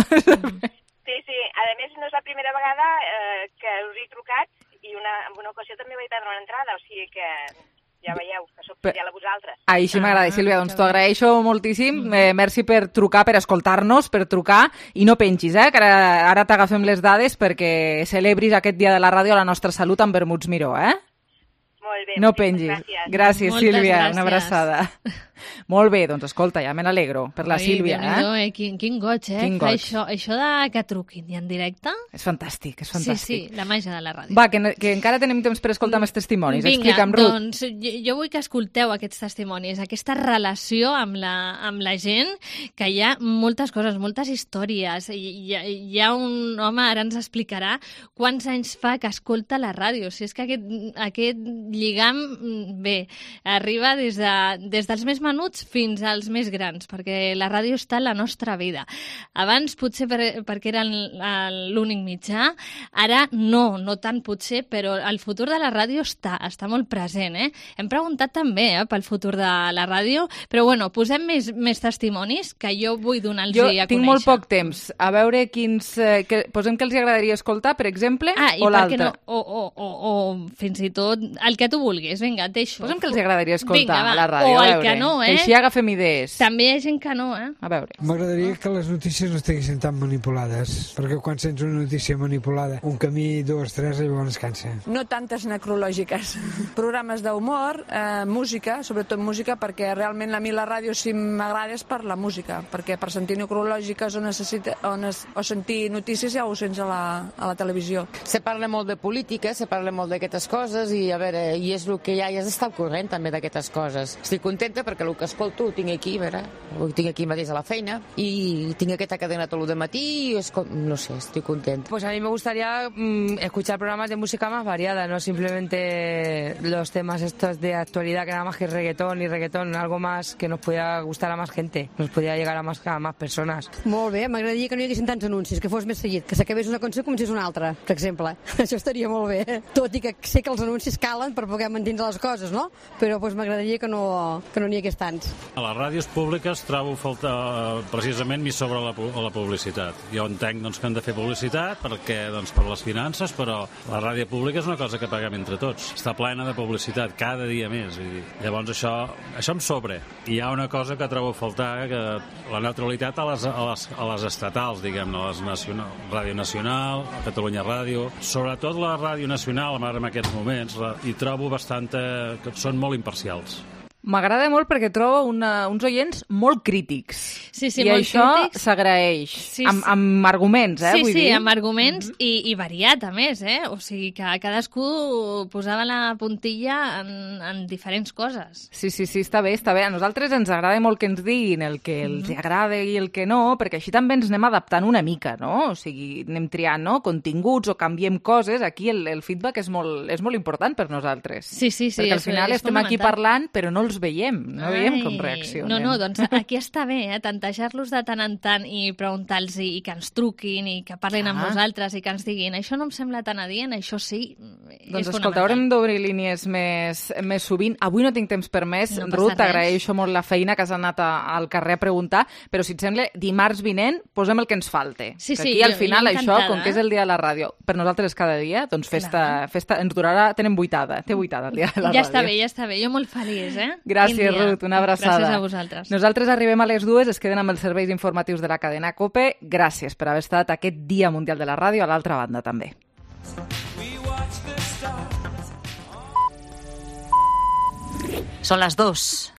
Sí. A més, no és la primera vegada que us he trucat i en una ocasió també vaig perdre una entrada, o sigui que ja veieu que sóc fidel a vosaltres. Així m'agrada, Sílvia, doncs t'ho agraeixo moltíssim. Merci per trucar, per escoltar-nos, per trucar, i no pengis, que ara t'agafem les dades perquè celebris aquest dia de la ràdio a la nostra salut amb vermuts Miró, Molt bé, no pengis. Gràcies, Sílvia, una abraçada. Molt bé, doncs escolta, ja me n'alegro per la Sílvia. Quin goig, Quin goig. Això de que truquin i en directe... És fantàstic, és fantàstic. Sí, la màgia de la ràdio. Va, que encara tenim temps per escoltar més testimonis. Vinga, explica'm, Ruth. Doncs jo vull que escolteu aquests testimonis, aquesta relació amb la gent, que hi ha moltes coses, moltes històries. Hi ha un home, ara ens explicarà quants anys fa que escolta la ràdio. Si és que aquest lligam, bé, arriba des dels més menuts fins als més grans, perquè la ràdio està en la nostra vida. Abans potser perquè era l'únic mitjà, ara no tant potser, però el futur de la ràdio està molt present. Hem preguntat també pel futur de la ràdio, però bueno, posem més testimonis que jo vull donar-los a conèixer. Jo tinc molt poc temps. A veure quins... posem que els agradaria escoltar, per exemple, o l'altre. O fins i tot el que tu vulguis. Vinga, et deixo. Posem que els agradaria escoltar a la ràdio. O el que no, Que així agafem idees. També hi ha gent que no, A veure. M'agradaria que les notícies no estiguessin tan manipulades, perquè quan sents una notícia manipulada, un camí, 2, 3, llavors cansa. No tantes necrològiques. Programes d'humor, música, sobretot música, perquè realment a mi la ràdio si m'agrada és per la música, perquè per sentir necrològiques o sentir notícies ja ho sents a la televisió. Se parla molt de política, se parla molt d'aquestes coses i a veure, i és el que hi ha, i has d'estar al corrent també d'aquestes coses. Estic contenta perquè el que escolto ho tinc aquí, ho tinc aquí mateix a la feina i tinc aquesta cadena tot el dematí i no sé, estoy contenta. Pues a mí me gustaría escuchar programas de música más variada, no simplemente los temas estos de actualidad que nada más que reggaetón, algo más que nos pudiera gustar a más gente, nos pudiera llegar a más persones. Molt bé, m'agradaria que no hi haguessin tants anuncis, que fos més seguit, que s'acabés una cançó com si és una altra, per exemple. Això estaria molt bé, tot i que sé que els anuncis calen per poder mantenir les coses, no? Però m'agradaria que no n'hi hagués tants. A les ràdios públiques trobo falta precisament més sobre la publicitat. Jo entenc que han de fer publicitat perquè per les finances, però la ràdio pública és una cosa que paguem entre tots. Està plena de publicitat, cada dia més. I llavors això em sobre. I hi ha una cosa que trobo a faltar, que la neutralitat a les estatals, diguem-ne, a les Ràdio Nacional, a Catalunya Ràdio, sobretot la Ràdio Nacional, ara en aquests moments, hi trobo que són molt imparcials. M'agrada molt perquè trobo uns oients molt crítics. Sí, i molt això crítics. S'agraeix. Sí, amb arguments, vull dir. Sí, amb arguments i variat, a més, O sigui que cadascú posava la puntilla en diferents coses. Sí, està bé. A nosaltres ens agrada molt que ens diguin el que els agrada i el que no, perquè així també ens anem adaptant una mica, no? O sigui, anem triant, no? Continguts o canviem coses. Aquí el feedback és molt important per nosaltres. Sí. Perquè al final estem aquí parlant, però no els veiem, no veiem com reaccionen. No, doncs aquí està bé, tantejar-los de tant en tant i preguntar-los i que ens truquin i que parlin amb nosaltres i que ens diguin això no em sembla tan adient, això sí, és doncs escolta, fonamental. haurem d'obrir línies més sovint. Avui no tinc temps per més. Ruth, t'agraeixo molt la feina que has anat al carrer a preguntar, però si et sembla, dimarts vinent posem el que ens falte. Sí, aquí al final això, com que és el dia de la ràdio, per nosaltres cada dia, doncs festa ens durarà, té vuitada el dia de la ràdio. Ja està bé, jo molt feliç, Gràcies, Ruth, una abraçada. Gràcies a vosaltres. Nosaltres arribem a les 2, es queden amb els serveis informatius de la cadena COPE. Gràcies per haver estat aquest Dia Mundial de la Ràdio a l'altra banda, també. Son las 2.